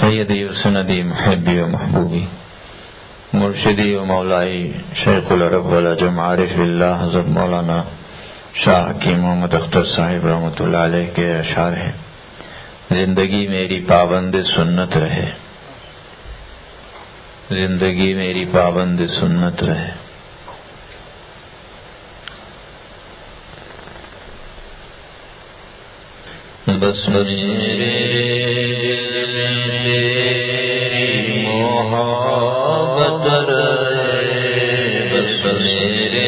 سیدی و سندی محبی و محبوبی مرشدی و مولائی شیخ العرب والعجم عارف اللہ حضرت مولانا شاہ حکیم محمد اختر صاحب رحمۃ اللہ علیہ کے اشعار ہیں. زندگی میری پابند سنت رہے، زندگی میری پابند سنت رہے. بس میرے محبت رہے، بس میرے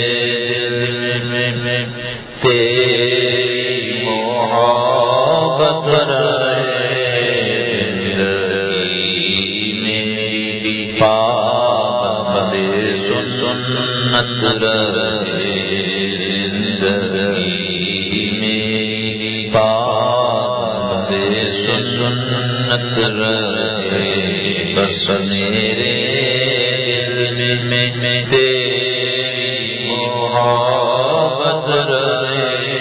تیری محبت رہے. زندگی میری پابند سنت رہے، زندگی میری پابند سنت رہے. بس میرے دل میں تیری محبت رہے،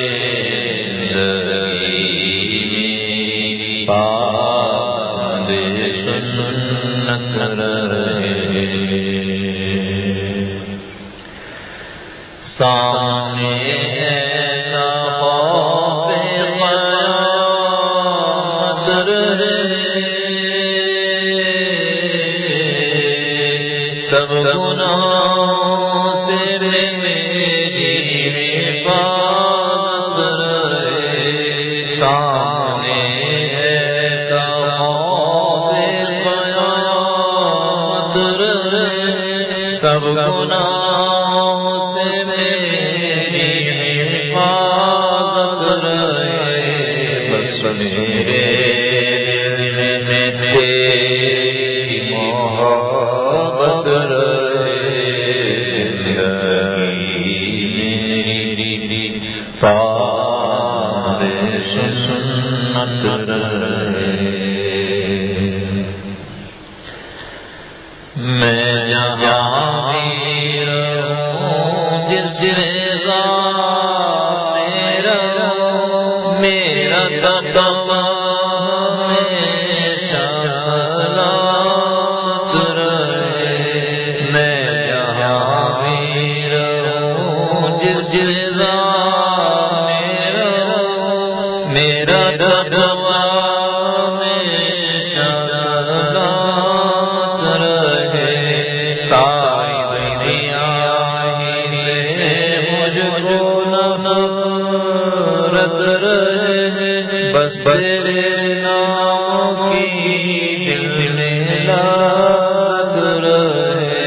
زندگی میری پابند سنت رہے. سامنے ایسا خوف قیامت رہے، سب گناہوں سے میری حفاظت رہے. سامنے ایسا خوف قیامت رہے، سب گناہوں سے میری حفاظت رہے. بس میرے دل میں تیری محبت رہے، زندگی میری پابند سنت رہے. میں جہاں بھی رہوں، جس جگہ میرا تقویٰ ہمیشہ سلامت رہے. میں جہاں بھی رہوں، جس جگہ میرا تقویٰ ہمیشہ سلامت رہے. ساری دنیا سے مجھ کو نفرت رہے، بس تیرے نام کی دل میں لاد رہے.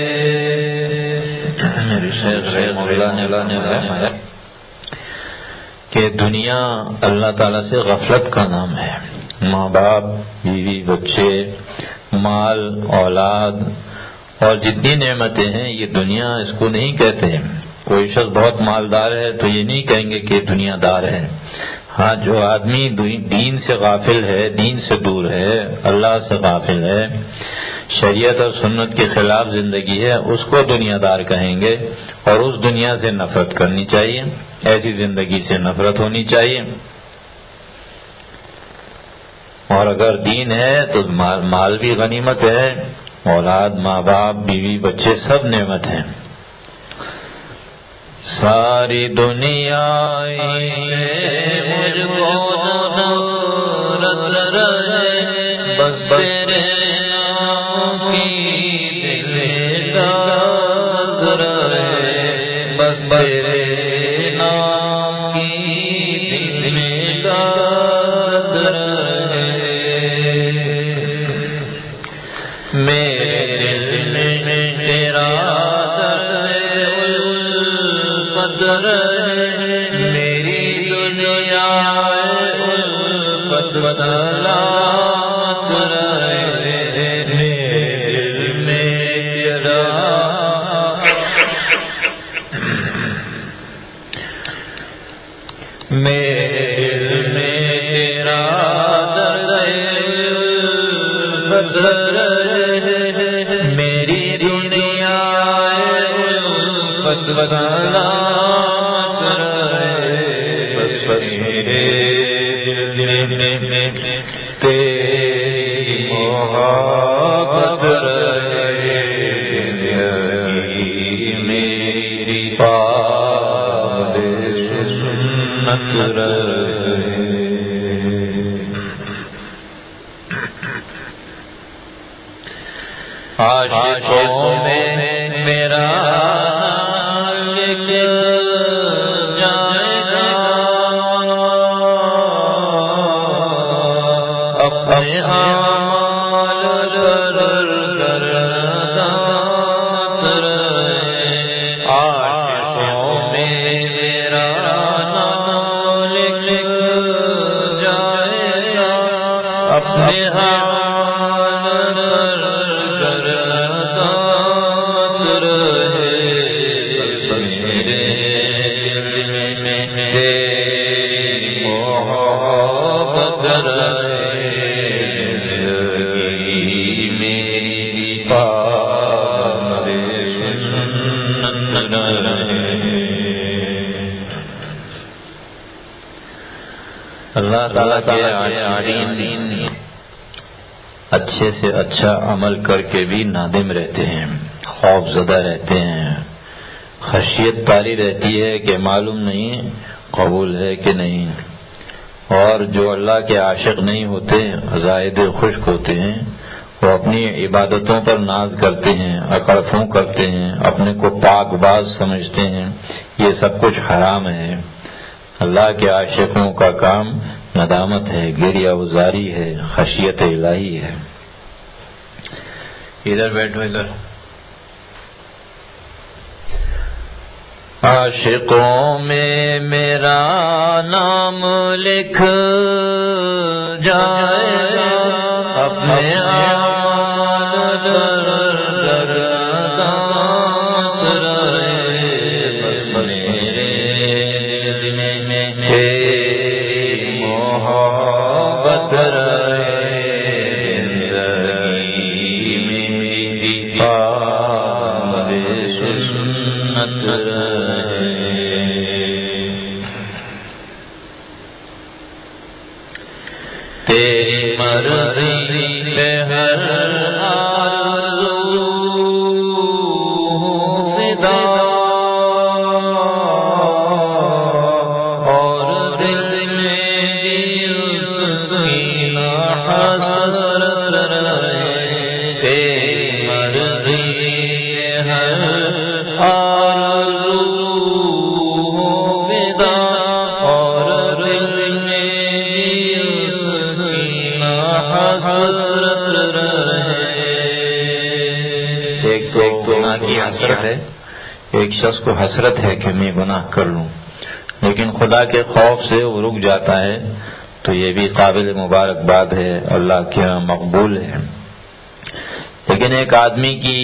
میرے شیخ مولا نے فرمایا کہ دنیا اللہ تعالیٰ سے غفلت کا نام ہے. ماں باپ، بیوی، بچے، مال، اولاد اور جتنی نعمتیں ہیں، یہ دنیا اس کو نہیں کہتے. کوئی شخص بہت مالدار ہے تو یہ نہیں کہیں گے کہ دنیا دار ہے. ہاں، جو آدمی دین سے غافل ہے، دین سے دور ہے، اللہ سے غافل ہے، شریعت اور سنت کے خلاف زندگی ہے، اس کو دنیا دار کہیں گے. اور اس دنیا سے نفرت کرنی چاہیے، ایسی زندگی سے نفرت ہونی چاہیے. اور اگر دین ہے تو مال بھی غنیمت ہے، اولاد، ماں باپ، بیوی، بچے سب نعمت ہیں. ساری دنیا سے مجھ کو نفرت رہے، بس تیرے نام کی دل داد رہے. بس تیرے نام کی دل داد رہے. میرے دل میں تیرا میری دنیا الفت سلامت رہے. میرے دل میں تیرا میرے دل میں تیرا درد الفت رہے. میری دنیا الفت سلامت رہے. بس میرے دل میں تیری محبت رہے میری پاب سنت رہے عاشقوں میں میرا اللہ تعالیٰ کے عارفین اچھے سے اچھا عمل کر کے بھی نادم رہتے ہیں، خوف زدہ رہتے ہیں، خشیت طاری رہتی ہے کہ معلوم نہیں قبول ہے کہ نہیں، اور جو اللہ کے عاشق نہیں ہوتے زاہد خشک ہوتے ہیں وہ اپنی عبادتوں پر ناز کرتے ہیں، اکڑ پھونک کرتے ہیں، اپنے کو پاک باز سمجھتے ہیں، یہ سب کچھ حرام ہے۔ اللہ کے عاشقوں کا کام ندامت ہے، گریہ وزاری ہے، خشیت الہی ہے۔ ادھر بیٹھو ادھر۔ عاشقوں میں میرا نام لکھ جائے گا، اپنے تیری مرضی پہ ہر آرزو فدا، اور دل میں سکینہ حسرت رہے، تیری مرضی پہ ہر آرزو فدا، اور دل میں ایک تو گناہ کی حسرت ہے، ایک شخص کو حسرت ہے کہ میں گناہ کر لوں، لیکن خدا کے خوف سے وہ رک جاتا ہے، تو یہ بھی قابل مبارکباد ہے، اللہ کے یہاں مقبول ہے۔ لیکن ایک آدمی کی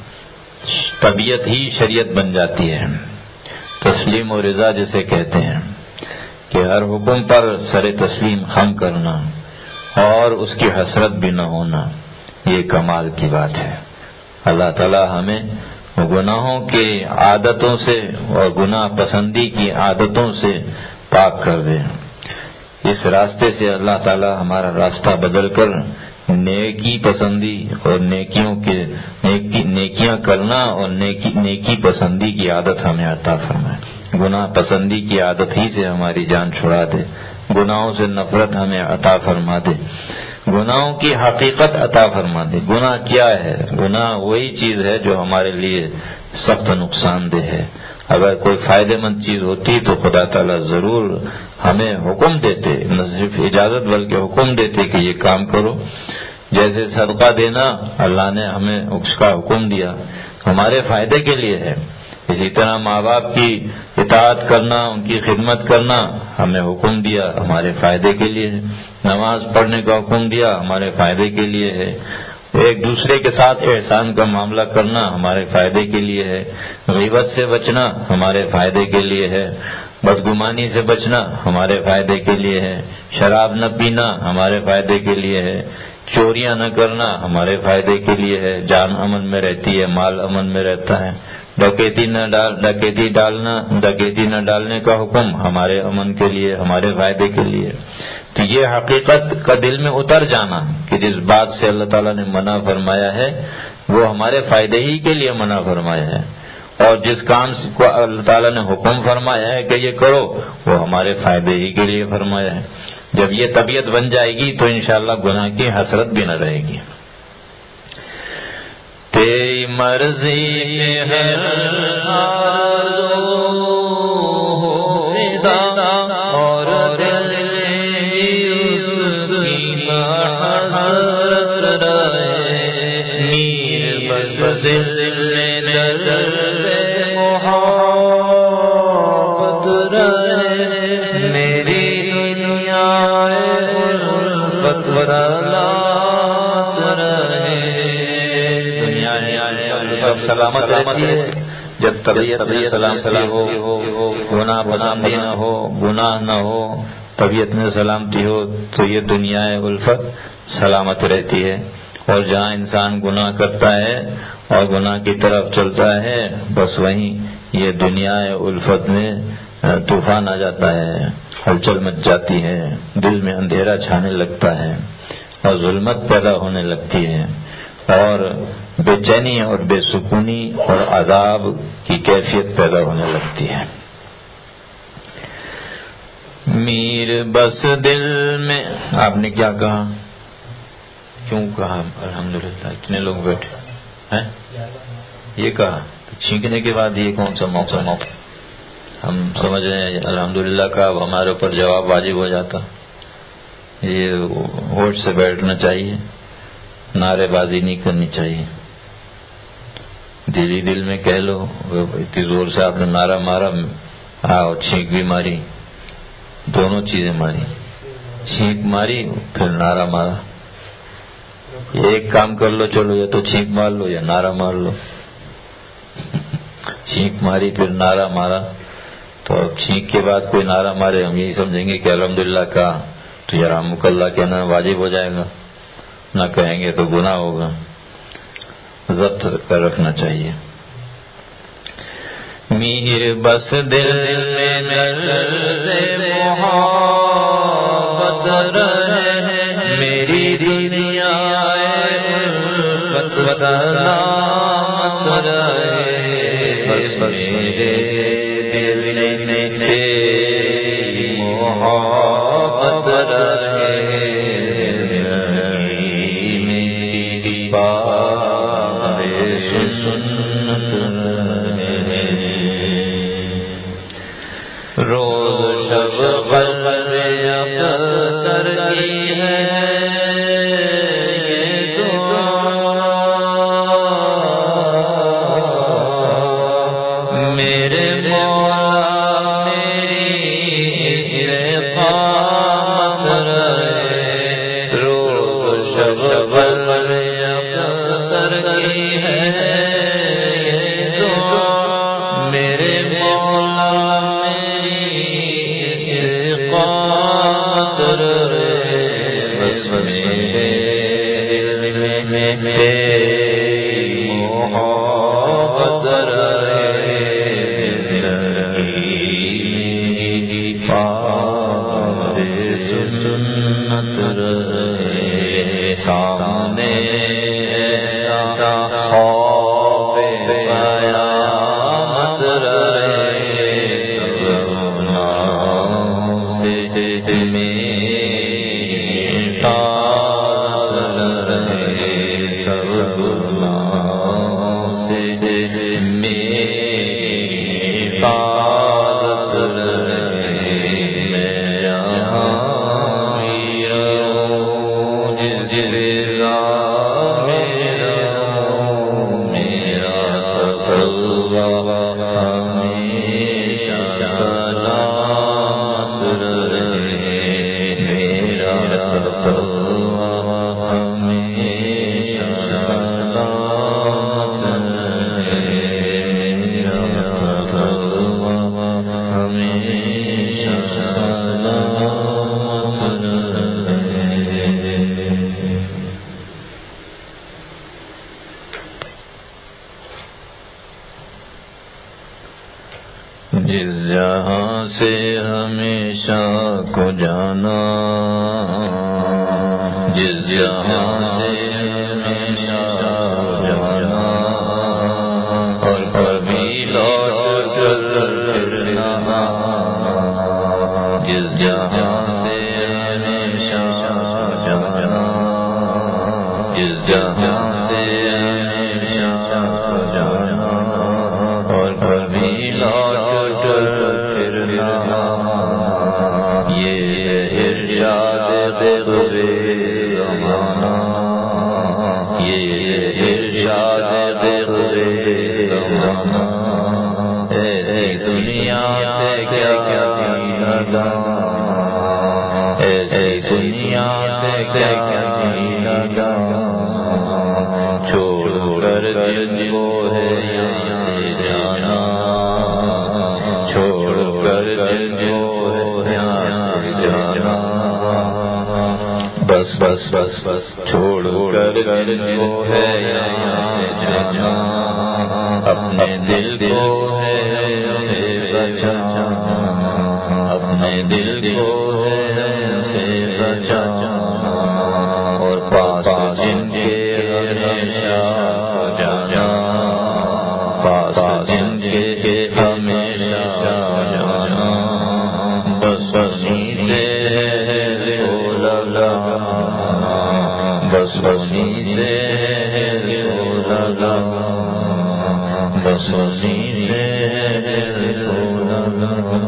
طبیعت ہی شریعت بن جاتی ہے، تسلیم و رضا جسے کہتے ہیں، کہ ہر حکم پر سر تسلیم خم کرنا اور اس کی حسرت بھی نہ ہونا، یہ کمال کی بات ہے۔ اللہ تعالی ہمیں گناہوں کی عادتوں سے اور گناہ پسندی کی عادتوں سے پاک کر دے۔ اس راستے سے اللہ تعالی ہمارا راستہ بدل کر نیکی پسندی اور نیکیاں کرنا اور نیکی پسندی کی عادت ہمیں عطا فرمائے، گناہ پسندی کی عادت ہی سے ہماری جان چھڑا دے، گناہوں سے نفرت ہمیں عطا فرما دے، گناہوں کی حقیقت عطا فرما دے۔ گناہ کیا ہے؟ گناہ وہی چیز ہے جو ہمارے لیے سخت نقصان دہ ہے۔ اگر کوئی فائدہ مند چیز ہوتی تو خدا تعالیٰ ضرور ہمیں حکم دیتے، نہ صرف اجازت بلکہ حکم دیتے کہ یہ کام کرو۔ جیسے صدقہ دینا اللہ نے ہمیں اس کا حکم دیا، ہمارے فائدے کے لیے ہے۔ اسی طرح ماں باپ کی اطاعت کرنا، ان کی خدمت کرنا ہمیں حکم دیا، ہمارے فائدے کے لیے ہے۔ نماز پڑھنے کا حکم دیا، ہمارے فائدے کے لیے ہے۔ ایک دوسرے کے ساتھ احسان کا معاملہ کرنا ہمارے فائدے کے لیے ہے۔ غیبت سے بچنا ہمارے فائدے کے لیے ہے۔ بدگمانی سے بچنا ہمارے فائدے کے لیے ہے۔ شراب نہ پینا ہمارے فائدے کے لیے ہے۔ چوریاں نہ کرنا ہمارے فائدے کے لیے ہے، جان امن میں رہتی ہے، مال امن میں رہتا ہے۔ ڈکیتی نہ ڈالنے کا حکم ہمارے امن کے لیے، ہمارے فائدے کے لیے۔ تو یہ حقیقت کا دل میں اتر جانا کہ جس بات سے اللہ تعالیٰ نے منع فرمایا ہے وہ ہمارے فائدے ہی کے لیے منع فرمایا ہے، اور جس کام کو اللہ تعالیٰ نے حکم فرمایا ہے کہ یہ کرو وہ ہمارے فائدے ہی کے لیے فرمایا ہے۔ جب یہ طبیعت بن جائے گی تو انشاءاللہ گناہ کی حسرت بھی نہ رہے گی۔ تیری مرضی ہے اور دل سلامت رہتی ہے جب طبیعت سلام ہو، گناہ پسندی نہ ہو، گناہ نہ ہو، طبیعت میں سلامتی ہو تو یہ دنیا الفت سلامت رہتی ہے۔ اور جہاں انسان گناہ کرتا ہے اور گناہ کی طرف چلتا ہے بس وہیں یہ دنیا الفت میں طوفان آ جاتا ہے، ہلچل مچ جاتی ہے، دل میں اندھیرا چھانے لگتا ہے اور ظلمت پیدا ہونے لگتی ہے اور بے چینی اور بے سکونی اور عذاب کی کیفیت پیدا ہونے لگتی ہے۔ میر بس دل میں آپ نے کیا کہا؟ کیوں کہا الحمدللہ اتنے لوگ بیٹھے ہیں؟ یہ کہا چھینکنے کے بعد یہ کون سا موقع؟ ہم سمجھ رہے ہیں الحمدللہ کا اب ہمارے اوپر جواب واجب ہو جاتا۔ یہ ہوش سے بیٹھنا چاہیے، نعرے بازی نہیں کرنی چاہیے۔ دلی دل میں کہہ لو، اتنی زور سے آپ نے نعرہ مارا اور چھینک بھی ماری، دونوں چیزیں ماری، چھینک ماری پھر نعرہ مارا۔ ایک کام کر لو، چلو یا تو چھینک مار لو یا نعرہ مار لو۔ چھینک ماری پھر نعرہ مارا تو اب چھینک کے بعد کوئی نعرہ مارے ہم یہی سمجھیں گے کہ الحمدللہ کہا تو یرحمک اللہ کہنا واجب ہو جائے گا، نہ کہیں گے تو گناہ ہوگا۔ ضبط کر رکھنا چاہیے۔ میر بس دل میں درد محبت رہے، میری دنیا سلامت رہے، بس میرے دل میں تیری محبت رہے، میری بات سنت رہے، روز شب قلب اختر کی ہے جس جہاں سے ہمیشہ کو جانا، جس جہاں سے ہمیشہ جانا، اور کبھی لوٹ کر نہ آنا، جس جہاں سے ہمیشہ جانا، جس جہاں سے ہمیشہ جانا، اور کبھی لوٹ کر نہ آنا، یہ ارشاد خود زمانہ، یہ ارشاد خود زمانہ، ایسی دنیا سے کیا لگا، ایسی دنیا سے کیا لگا، چھوڑ کر دل کو ہے یہاں سے جانا، چھوڑ کر دل کو ہے یہاں سے جانا، بس بس بس بس چھوڑ کر دل کو ہے یہاں سے جانا، اپنے دل کو ہے سے بچانا، اپنے دل کو ہے سے بچانا، اور پاس جن کے ہمیشہ جانا، پاس جن کے ہمیشہ جانا، بس انہیں سے ہو لگا، بس انہیں سے ہو لگا، بس انہیں سے ہو لگا۔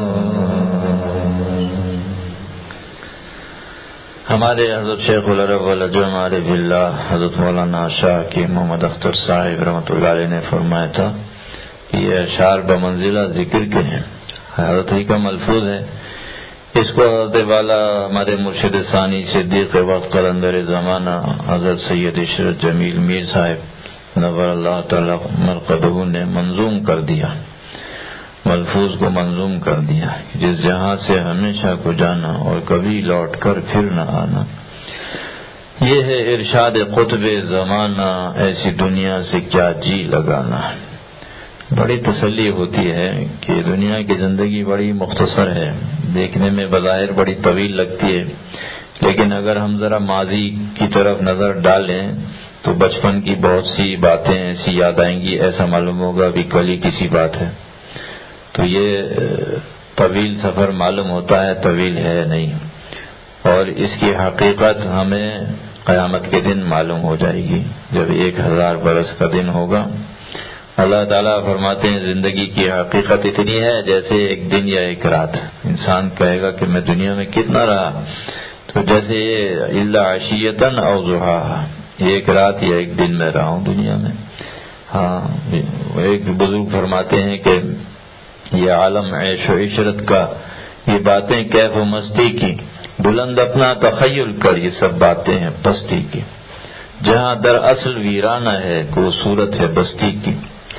ہمارے حضرت شیخ العرب والعجم عارف باللہ حضرت مولانا شاہ کی محمد اختر صاحب رحمۃ اللہ علیہ نے فرمایا تھا کہ یہ اشعار بمنزلہ ذکر کے ہیں، حضرت ہی کا ملفوظ ہے۔ اس کو حضرت والا ہمارے مرشد ثانی صدیق وقت قلندر زمانہ حضرت سید عشرت جمیل میر صاحب نور اللہ تعالی مرقدہ نے منظوم کر دیا، ملفوظ کو منظوم کر دیا، جس جہاں سے ہمیشہ کو جانا اور کبھی لوٹ کر پھر نہ آنا، یہ ہے ارشاد قطب زمانہ، ایسی دنیا سے کیا جی لگانا۔ بڑی تسلی ہوتی ہے کہ دنیا کی زندگی بڑی مختصر ہے، دیکھنے میں بظاہر بڑی طویل لگتی ہے، لیکن اگر ہم ذرا ماضی کی طرف نظر ڈالیں تو بچپن کی بہت سی باتیں ایسی یاد آئیں گی، ایسا معلوم ہوگا بھی کل ہی کسی بات ہے، تو یہ طویل سفر معلوم ہوتا ہے، طویل ہے نہیں، اور اس کی حقیقت ہمیں قیامت کے دن معلوم ہو جائے گی، جب 1000 برس کا دن ہوگا۔ اللہ تعالیٰ فرماتے ہیں زندگی کی حقیقت اتنی ہے جیسے ایک دن یا ایک رات۔ انسان کہے گا کہ میں دنیا میں کتنا رہا، تو جیسے الا عشیۃ او ضحاھا، ایک رات یا ایک دن میں رہا ہوں دنیا میں۔ ہاں، ایک بزرگ فرماتے ہیں کہ یہ عالم عیش و عشرت کا، یہ باتیں کیف و مستی کی، بلند اپنا تخیل کر، یہ سب باتیں ہیں پستی کی، جہاں در اصل ویرانہ ہے گو صورت ہے بستی کی،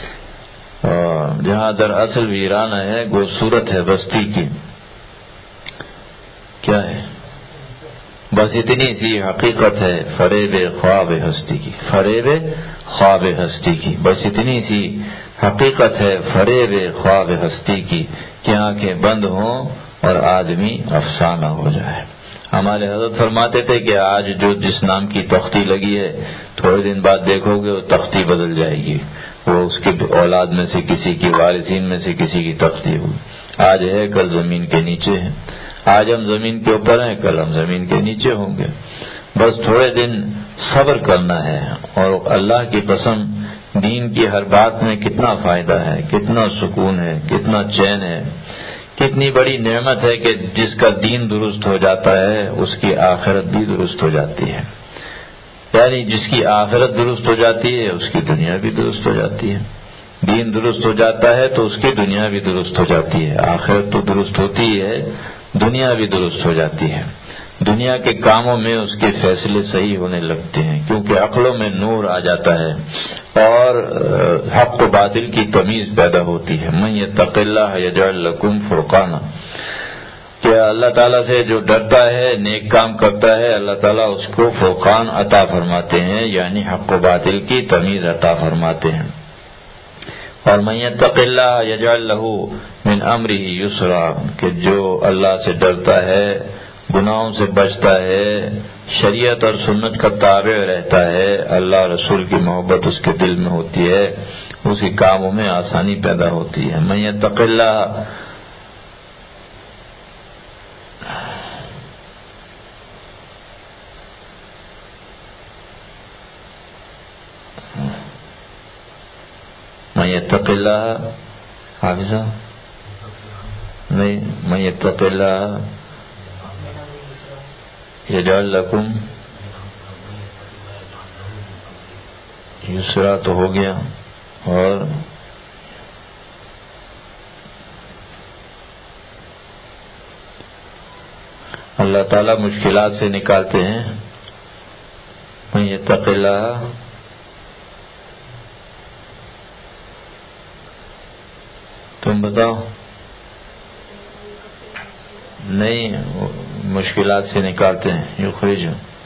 جہاں در اصل ویرانہ ہے گو صورت ہے بستی کی، کیا ہے؟ بس اتنی سی حقیقت ہے فریب خواب ہستی کی، فریب خواب ہستی کی، بس اتنی سی حقیقت ہے فریب خواب ہستی کی، کہ آنکھیں بند ہوں اور آدمی افسانہ ہو جائے۔ ہمارے حضرت فرماتے تھے کہ آج جو جس نام کی تختی لگی ہے، تھوڑے دن بعد دیکھو گے وہ تختی بدل جائے گی، وہ اس کے اولاد میں سے کسی کی، وارثین میں سے کسی کی تختی ہوگی۔ آج ہے کل زمین کے نیچے ہے، آج ہم زمین کے اوپر ہیں کل ہم زمین کے نیچے ہوں گے، بس تھوڑے دن صبر کرنا ہے، اور اللہ کی قسم دین کی ہر بات میں کتنا فائدہ ہے، کتنا سکون ہے، کتنا چین ہے، کتنی بڑی نعمت ہے کہ جس کا دین درست ہو جاتا ہے اس کی آخرت بھی درست ہو جاتی ہے، یعنی جس کی آخرت درست ہو جاتی ہے اس کی دنیا بھی درست ہو جاتی ہے، دین درست ہو جاتا ہے تو اس کی دنیا بھی درست ہو جاتی ہے، آخرت تو درست ہوتی ہے، دنیا بھی درست ہو جاتی ہے، دنیا کے کاموں میں اس کے فیصلے صحیح ہونے لگتے ہیں، کیونکہ عقلوں میں نور آ جاتا ہے اور حق و باطل کی تمیز پیدا ہوتی ہے۔ من یتق اللہ یجعل لکم فرقانا، کہ اللہ تعالیٰ سے جو ڈرتا ہے نیک کام کرتا ہے اللہ تعالیٰ اس کو فرقان عطا فرماتے ہیں، یعنی حق و باطل کی تمیز عطا فرماتے ہیں۔ اور من یتق اللہ یجعل لہ من من امرہ یسرا، کہ جو اللہ سے ڈرتا ہے، گناہوں سے بچتا ہے، شریعت اور سنت کا تابع رہتا ہے، اللہ رسول کی محبت اس کے دل میں ہوتی ہے، اس کے کاموں میں آسانی پیدا ہوتی ہے۔ من یتق اللہ، من یتق اللہ، حافظہ نہیں، من یتق اللہ یجعل لکم یسرا تو ہو گیا، اور اللہ تعالیٰ مشکلات سے نکالتے ہیں۔ من یتق اللہ، تم بتاؤ، نہیں، مشکلات سے نکالتے ہیں، یخرج،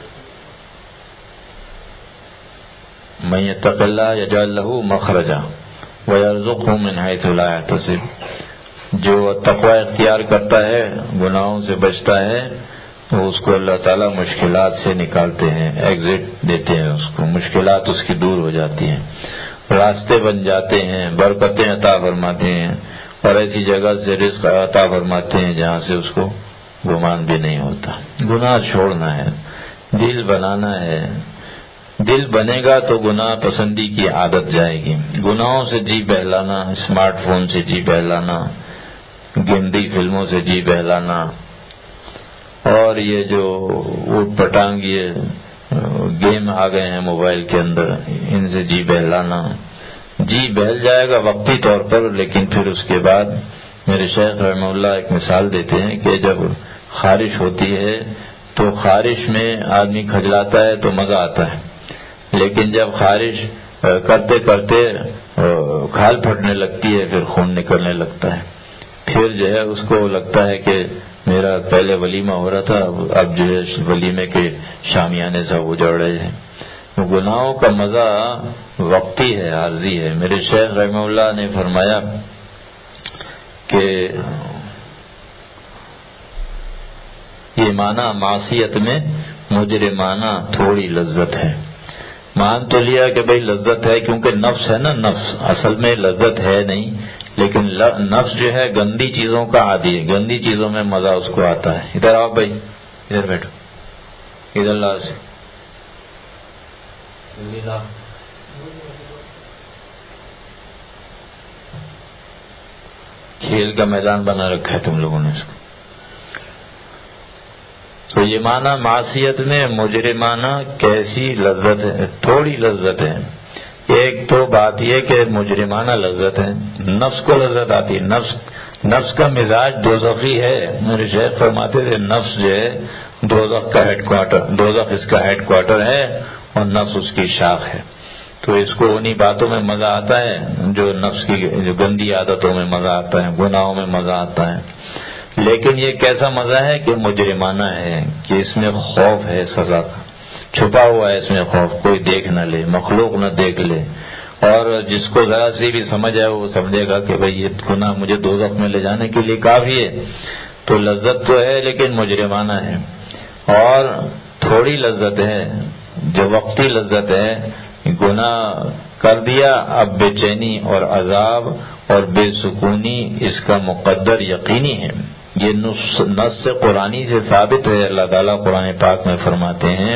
من یتق اللہ یجعل لہ مخرجا ویرزقہ من حیث لا یحتسب، جو تقوی اختیار کرتا ہے، گناہوں سے بچتا ہے، تو اس کو اللہ تعالیٰ مشکلات سے نکالتے ہیں، ایگزٹ دیتے ہیں اس کو، مشکلات اس کی دور ہو جاتی ہیں، راستے بن جاتے ہیں، برکتیں عطا فرماتے ہیں، اور ایسی جگہ سے رزق عطا فرماتے ہیں جہاں سے اس کو گمان بھی نہیں ہوتا۔ گناہ چھوڑنا ہے، دل بنانا ہے، دل بنے گا تو گناہ پسندی کی عادت جائے گی، گناہوں سے جی بہلانا، اسمارٹ فون سے جی بہلانا، گندی فلموں سے جی بہلانا، اور یہ جو اوٹ پٹانگ یہ گیم آ گئے ہیں موبائل کے اندر، ان سے جی بہلانا، جی بہل جائے گا وقتی طور پر، لیکن پھر اس کے بعد میرے شیخ رحمہ اللہ ایک مثال دیتے ہیں کہ جب خارش ہوتی ہے تو خارش میں آدمی کھجلاتا ہے تو مزہ آتا ہے، لیکن جب خارش کرتے کرتے کھال پھٹنے لگتی ہے، پھر خون نکلنے لگتا ہے، پھر جو ہے اس کو لگتا ہے کہ میرا پہلے ولیمہ ہو رہا تھا، اب جو ہے ولیمے کے شامیانے سب اجڑ رہے ہیں۔ گناہوں کا مزہ وقتی ہے، عارضی ہے۔ میرے شیخ رحمہ اللہ نے فرمایا کہ یہ معنی معصیت میں مجرمانہ تھوڑی لذت ہے، مان تو لیا کہ بھئی لذت ہے کیونکہ نفس ہے نا، نفس اصل میں لذت ہے نہیں، لیکن نفس جو ہے گندی چیزوں کا عادی ہے، گندی چیزوں میں مزہ اس کو آتا ہے۔ ادھر آؤ بھائی، ادھر بیٹھو، ادھر لا سے کھیل کا میدان بنا رکھا ہے تم لوگوں نے اس کو۔ تو یہ معنی معصیت میں مجرمانہ کیسی لذت ہے، تھوڑی لذت ہے۔ ایک تو بات یہ کہ مجرمانہ لذت ہے، نفس کو لذت آتی ہے، نفس کا مزاج دوزخی ہے۔ میرے شیخ فرماتے تھے نفس جو ہے دوزخ کا ہیڈ کوارٹر، دوزخ اس کا ہیڈ کوارٹر ہے اور نفس اس کی شاخ ہے، تو اس کو انہی باتوں میں مزہ آتا ہے جو نفس کی جو گندی عادتوں میں مزہ آتا ہے، گناہوں میں مزہ آتا ہے۔ لیکن یہ کیسا مزہ ہے کہ مجرمانہ ہے، کہ اس میں خوف ہے سزا کا، چھپا ہوا ہے اس میں خوف، کوئی دیکھ نہ لے، مخلوق نہ دیکھ لے، اور جس کو ذرا سی بھی سمجھ آئے وہ سمجھے گا کہ بھئی یہ گناہ مجھے دوزخ میں لے جانے کے لیے کافی ہے۔ تو لذت تو ہے لیکن مجرمانہ ہے، اور تھوڑی لذت ہے جو وقتی لذت ہے، گناہ کر دیا اب بے چینی اور عذاب اور بے سکونی اس کا مقدر یقینی ہے۔ یہ نص قرآنی سے ثابت ہے، اللہ تعالیٰ قرآن پاک میں فرماتے ہیں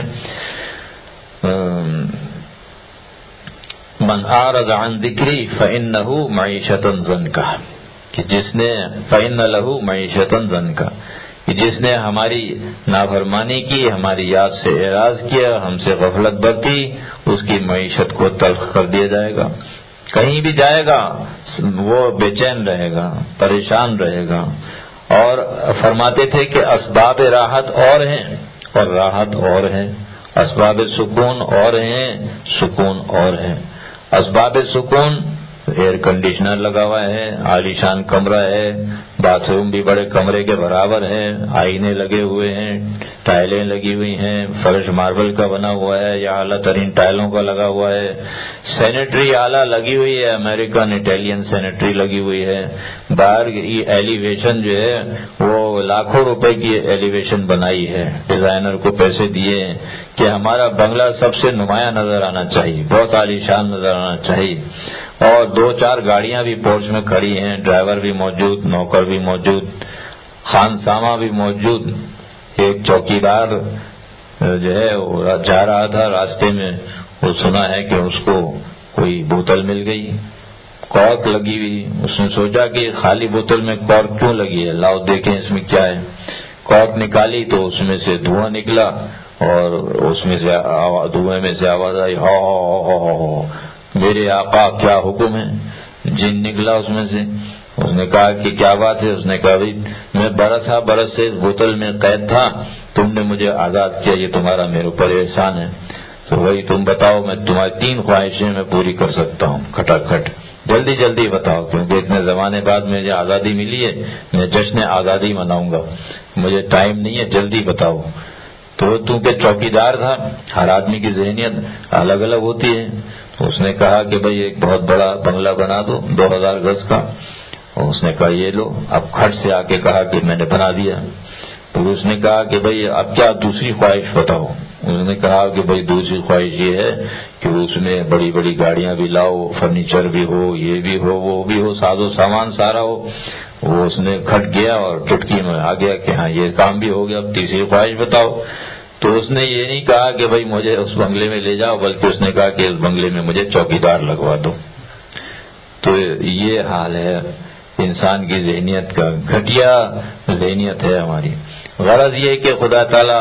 من اعرض عن ذکری فإنہ معیشۃ ضنکا، کہ جس نے فإن لہ معیشۃ ضنکا، کہ جس نے ہماری نافرمانی کی، ہماری یاد سے اعراض کیا، ہم سے غفلت برتی، اس کی معیشت کو تلخ کر دیا جائے گا، کہیں بھی جائے گا وہ بے چین رہے گا، پریشان رہے گا۔ اور فرماتے تھے کہ اسباب راحت اور ہیں اور راحت اور ہے، اسباب سکون اور ہیں، سکون اور ہے۔ اسباب سکون ایئر کنڈیشنر لگا ہوا ہے، عالیشان کمرہ ہے، باتھ روم بھی بڑے کمرے کے برابر ہے، آئینے لگے ہوئے ہیں، ٹائلیں لگی ہوئی ہیں، فرش ماربل کا بنا ہوا ہے یا اعلیٰ ترین ٹائلوں کا لگا ہوا ہے، سینیٹری اعلیٰ لگی ہوئی ہے، امریکن اٹیلین سینیٹری لگی ہوئی ہے، باہر کی ایلیویشن جو ہے وہ لاکھوں روپے کی ایلیویشن بنائی ہے، ڈیزائنر کو پیسے دیے ہیں کہ ہمارا بنگلہ سب سے نمایاں نظر آنا چاہیے، بہت عالیشان نظر آنا چاہیے، اور 2-4 گاڑیاں بھی پورچ میں کھڑی ہیں، ڈرائیور بھی موجود، نوکر بھی موجود، خانسامہ بھی موجود۔ ایک چوکیدار جو ہے وہ جا رہا تھا، راستے میں وہ سنا ہے کہ اس کو کوئی بوتل مل گئی، کارک لگی ہوئی، اس نے سوچا کہ خالی بوتل میں کارک کیوں لگی ہے، لاؤ دیکھیں اس میں کیا ہے۔ کارک نکالی تو اس میں سے دھواں نکلا، اور اس میں سے دھوئیں میں سے آواز آئی، ہو ہو ہو ہو ہو، میرے آقا کیا حکم ہے۔ جن نکلا اس میں سے، اس نے کہا کہ کیا بات ہے، اس نے کہا بھائی میں برس سے اس بوتل میں قید تھا، تم نے مجھے آزاد کیا، یہ تمہارا میرے اوپر احسان ہے، تو وہی تم بتاؤ، میں تمہاری 3 خواہشیں میں پوری کر سکتا ہوں کھٹاکھٹ، جلدی جلدی بتاؤ، کیونکہ اتنے زمانے بعد مجھے آزادی ملی ہے، میں جشن آزادی مناؤں گا، مجھے ٹائم نہیں ہے، جلدی بتاؤ۔ تو چونکہ چوکیدار تھا، ہر آدمی کی ذہنیت الگ الگ ہوتی ہے، اس نے کہا کہ بھئی ایک بہت بڑا بنگلہ بنا دو 2000 گز کا، اور اس نے کہا یہ لو، اب کھٹ سے آ کے کہا کہ میں نے بنا دیا۔ تو اس نے کہا کہ بھئی اب کیا دوسری خواہش بتاؤ۔ انہوں نے کہا کہ بھئی دوسری خواہش یہ ہے کہ اس میں بڑی بڑی گاڑیاں بھی لاؤ، فرنیچر بھی ہو، یہ بھی ہو، وہ بھی ہو، ساز و سامان سارا ہو۔ وہ اس نے کھٹ گیا اور چٹکی میں آ گیا کہ ہاں یہ کام بھی ہو گیا، اب تیسری خواہش بتاؤ۔ تو اس نے یہ نہیں کہا کہ بھئی مجھے اس بنگلے میں لے جاؤ، بلکہ اس نے کہا کہ اس بنگلے میں مجھے چوکیدار لگوا دو۔ تو یہ حال ہے انسان کی ذہنیت کا، گھٹیا ذہنیت ہے ہماری۔ غرض یہ کہ خدا تعالی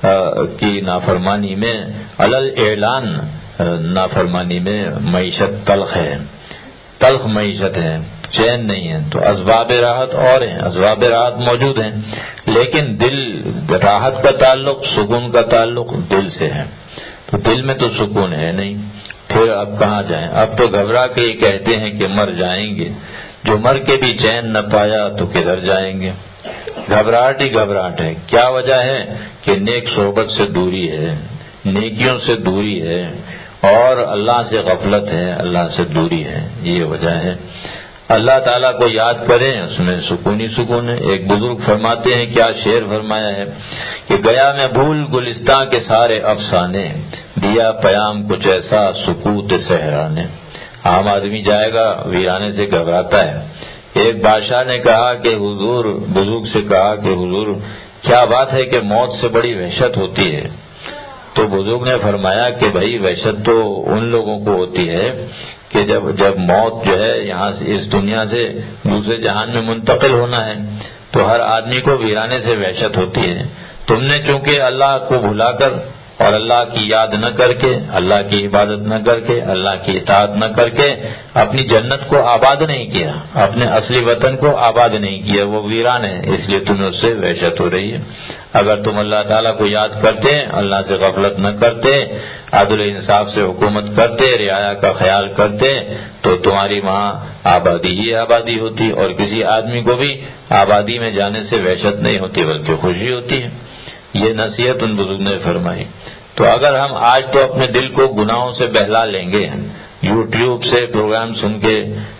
کی نافرمانی میں علل اعلان نافرمانی میں معیشت تلخ ہے، تلخ معیشت ہے، چین نہیں ہے۔ تو اسباب راحت اور ہیں، اسباب راحت موجود ہیں، لیکن دل راحت کا تعلق، سکون کا تعلق دل سے ہے، تو دل میں تو سکون ہے نہیں، پھر اب کہاں جائیں؟ اب تو گھبرا کے یہ کہتے ہیں کہ مر جائیں گے، جو مر کے بھی چین نہ پایا تو کدھر جائیں گے؟ گھبراہٹ ہی گھبراہٹ ہے۔ کیا وجہ ہے کہ نیک صحبت سے دوری ہے، نیکیوں سے دوری ہے، اور اللہ سے غفلت ہے، اللہ سے دوری ہے، یہ وجہ ہے۔ اللہ تعالیٰ کو یاد کریں، اس میں سکون ہی سکون ہے۔ ایک بزرگ فرماتے ہیں، کیا شعر فرمایا ہے کہ گیا میں بھول گلستاں کے سارے افسانے، دیا پیام کچھ ایسا سکوت صحرا نے۔ عام آدمی جائے گا ویرانے سے گھبراتا ہے۔ ایک بادشاہ نے کہا کہ حضور، بزرگ سے کہا کہ حضور کیا بات ہے کہ موت سے بڑی وحشت ہوتی ہے؟ تو بزرگ نے فرمایا کہ بھائی وحشت تو ان لوگوں کو ہوتی ہے کہ جب موت جو ہے یہاں سے اس دنیا سے دوسرے جہان میں منتقل ہونا ہے، تو ہر آدمی کو ویرانے سے وحشت ہوتی ہے۔ تم نے چونکہ اللہ کو بھلا کر اور اللہ کی یاد نہ کر کے، اللہ کی عبادت نہ کر کے، اللہ کی اطاعت نہ کر کے اپنی جنت کو آباد نہیں کیا، اپنے اصلی وطن کو آباد نہیں کیا، وہ ویران ہے، اس لیے تمہیں اس سے وحشت ہو رہی ہے۔ اگر تم اللہ تعالیٰ کو یاد کرتے، اللہ سے غفلت نہ کرتے، عدل و انصاف سے حکومت کرتے، رعایا کا خیال کرتے، تو تمہاری وہاں آبادی ہی آبادی ہوتی، اور کسی آدمی کو بھی آبادی میں جانے سے وحشت نہیں ہوتی بلکہ خوشی ہوتی ہے۔ یہ نصیحت ان بزرگ نے فرمائی۔ تو اگر ہم آج تو اپنے دل کو گناہوں سے بہلا لیں گے، یوٹیوب سے پروگرام سن کے،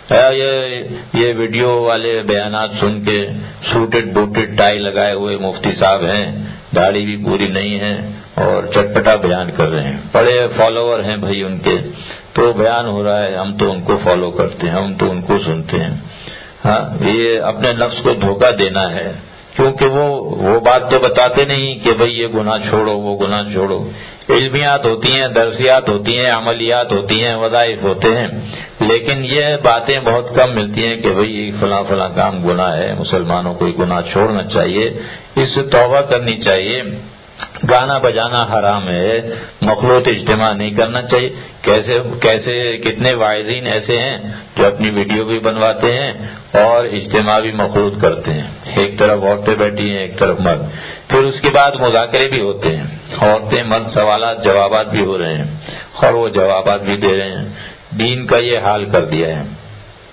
یہ ویڈیو والے بیانات سن کے، سوٹڈ بوٹڈ ٹائی لگائے ہوئے مفتی صاحب ہیں، داڑھی بھی پوری نہیں ہے اور چٹپٹا بیان کر رہے ہیں، بڑے فالوور ہیں بھائی ان کے، تو بیان ہو رہا ہے، ہم تو ان کو فالو کرتے ہیں، ہم تو ان کو سنتے ہیں۔ ہاں، یہ اپنے نفس کو دھوکہ دینا ہے، کیونکہ وہ بات تو بتاتے نہیں کہ بھئی یہ گناہ چھوڑو، وہ گناہ چھوڑو۔ علمیات ہوتی ہیں، درسیات ہوتی ہیں، عملیات ہوتی ہیں، وظائف ہوتے ہیں، لیکن یہ باتیں بہت کم ملتی ہیں کہ بھئی فلاں فلاں کام گناہ ہے، مسلمانوں کو یہ گناہ چھوڑنا چاہیے، اس سے توبہ کرنی چاہیے، گانا بجانا حرام ہے، مخلوط اجتماع نہیں کرنا چاہیے۔ کیسے کتنے واعظین ایسے ہیں جو اپنی ویڈیو بھی بنواتے ہیں اور اجتماع بھی مخلوط کرتے ہیں، ایک طرف عورتیں بیٹھی ہیں ایک طرف مرد، پھر اس کے بعد مذاکرے بھی ہوتے ہیں، عورتیں مرد سوالات جوابات بھی ہو رہے ہیں اور وہ جوابات بھی دے رہے ہیں۔ دین کا یہ حال کر دیا ہے۔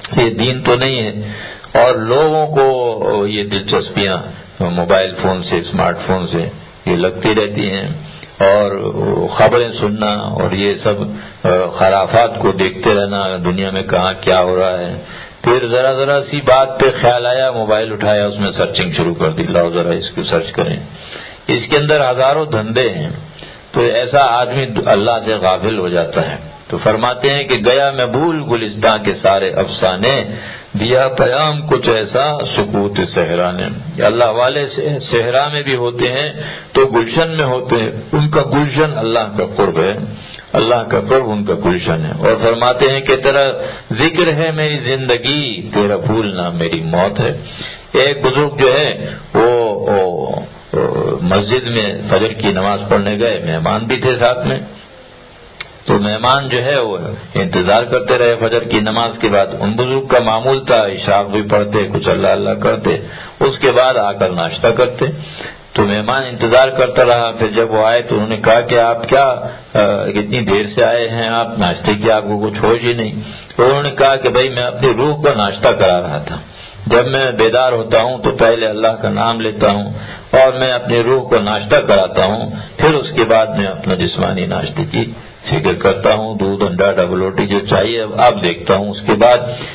یہ دین تو نہیں ہے۔ اور لوگوں کو یہ دلچسپیاں موبائل فون سے، اسمارٹ فون سے یہ لگتی رہتی ہیں، اور خبریں سننا اور یہ سب خرافات کو دیکھتے رہنا، دنیا میں کہاں کیا ہو رہا ہے۔ پھر ذرا سی بات پہ خیال آیا، موبائل اٹھایا، اس میں سرچنگ شروع کر دی، لاؤ ذرا اس کو سرچ کریں۔ اس کے اندر ہزاروں دھندے ہیں، تو ایسا آدمی اللہ سے غافل ہو جاتا ہے۔ تو فرماتے ہیں کہ گیا میں بھول گلستاں کے سارے افسانے، دیا پیام کچھ ایسا سکوت صحرا نے۔ اللہ والے صحرا میں بھی ہوتے ہیں تو گلشن میں ہوتے ہیں، ان کا گلشن اللہ کا قرب ہے، اللہ کا قرب ان کا گلشن ہے۔ اور فرماتے ہیں کہ تیرا ذکر ہے میری زندگی، تیرا بھولنا میری موت ہے۔ ایک بزرگ جو ہے وہ مسجد میں فجر کی نماز پڑھنے گئے، مہمان بھی تھے ساتھ میں، تو مہمان جو ہے وہ انتظار کرتے رہے فجر کی نماز کے بعد۔ ان بزرگ کا معمول تھا عشاء بھی پڑھتے، کچھ اللہ اللہ کرتے، اس کے بعد آ کر ناشتہ کرتے۔ تو مہمان انتظار کرتا رہا، پھر جب وہ آئے تو انہوں نے کہا کہ آپ کیا اتنی دیر سے آئے ہیں، آپ ناشتے کی آپ کو کچھ ہوش ہی نہیں۔ تو انہوں نے کہا کہ بھائی میں اپنی روح کو ناشتہ کرا رہا تھا، جب میں بیدار ہوتا ہوں تو پہلے اللہ کا نام لیتا ہوں اور میں اپنی روح کو ناشتہ کراتا ہوں، پھر اس کے بعد میں اپنا جسمانی ناشتے کی فکر کرتا ہوں، دودھ انڈا ڈبل روٹی جو چاہیے اب دیکھتا ہوں۔ اس کے بعد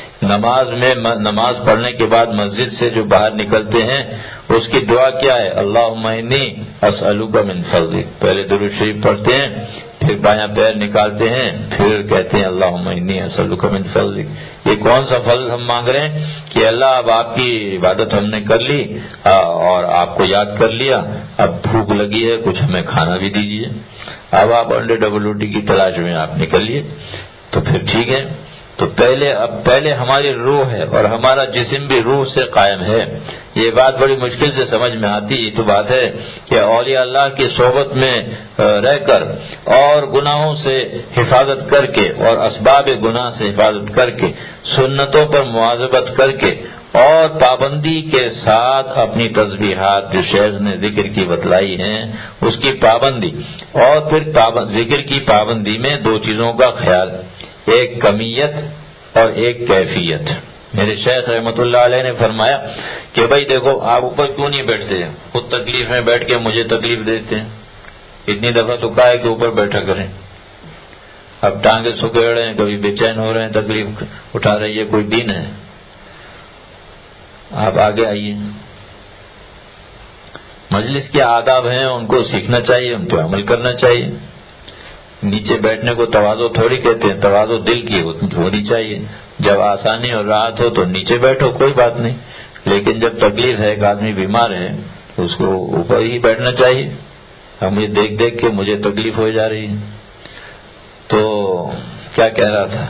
نماز پڑھنے کے بعد مسجد سے جو باہر نکلتے ہیں اس کی دعا کیا ہے؟ اللہم انی اسألک من فضلک۔ پہلے درود شریف پڑھتے ہیں، پھر بایاں پیر نکالتے ہیں، پھر کہتے ہیں اللہم انی اسألک من فضلک۔ یہ کون سا فضل ہم مانگ رہے ہیں کہ اللہ اب آپ کی عبادت ہم نے کر لی اور آپ کو یاد کر لیا، اب بھوک لگی ہے، کچھ ہمیں کھانا بھی دیجیے۔ اب آپ انڈے ڈبل روٹی کی تلاش میں آپ نکلیے، تو پھر ٹھیک ہے۔ تو پہلے ہماری روح ہے اور ہمارا جسم بھی روح سے قائم ہے۔ یہ بات بڑی مشکل سے سمجھ میں آتی، یہ تو بات ہے کہ اولیاء اللہ کی صحبت میں رہ کر اور گناہوں سے حفاظت کر کے اور اسباب گناہ سے حفاظت کر کے، سنتوں پر مواظبت کر کے اور پابندی کے ساتھ اپنی تسبیحات جو شیخ نے ذکر کی بتلائی ہیں اس کی پابندی، اور پھر ذکر کی پابندی میں دو چیزوں کا خیال، ایک کمیت اور ایک کیفیت۔ میرے شیخ رحمت اللہ علیہ نے فرمایا کہ بھائی دیکھو آپ اوپر کیوں نہیں بیٹھتے، خود تکلیف میں بیٹھ کے مجھے تکلیف دیتے ہیں، اتنی دفعہ تو کہا ہے کہ اوپر بیٹھا کریں، اب ٹانگیں سکیڑ رہے ہیں، کبھی بے چین ہو رہے ہیں، تکلیف اٹھا رہے ہیں، یہ کوئی دین ہے؟ آپ آگے آئیے۔ مجلس کے آداب ہیں، ان کو سیکھنا چاہیے، ان پہ عمل کرنا چاہیے۔ نیچے بیٹھنے کو تواضع تھوڑی کہتے ہیں، تواضع دل کی ہونی چاہیے۔ جب آسانی اور راحت ہو تو نیچے بیٹھو، کوئی بات نہیں، لیکن جب تکلیف ہے، ایک آدمی بیمار ہے تو اس کو اوپر ہی بیٹھنا چاہیے۔ اب مجھے دیکھ کے مجھے تکلیف ہو جا رہی ہے، تو کیا کہہ رہا تھا؟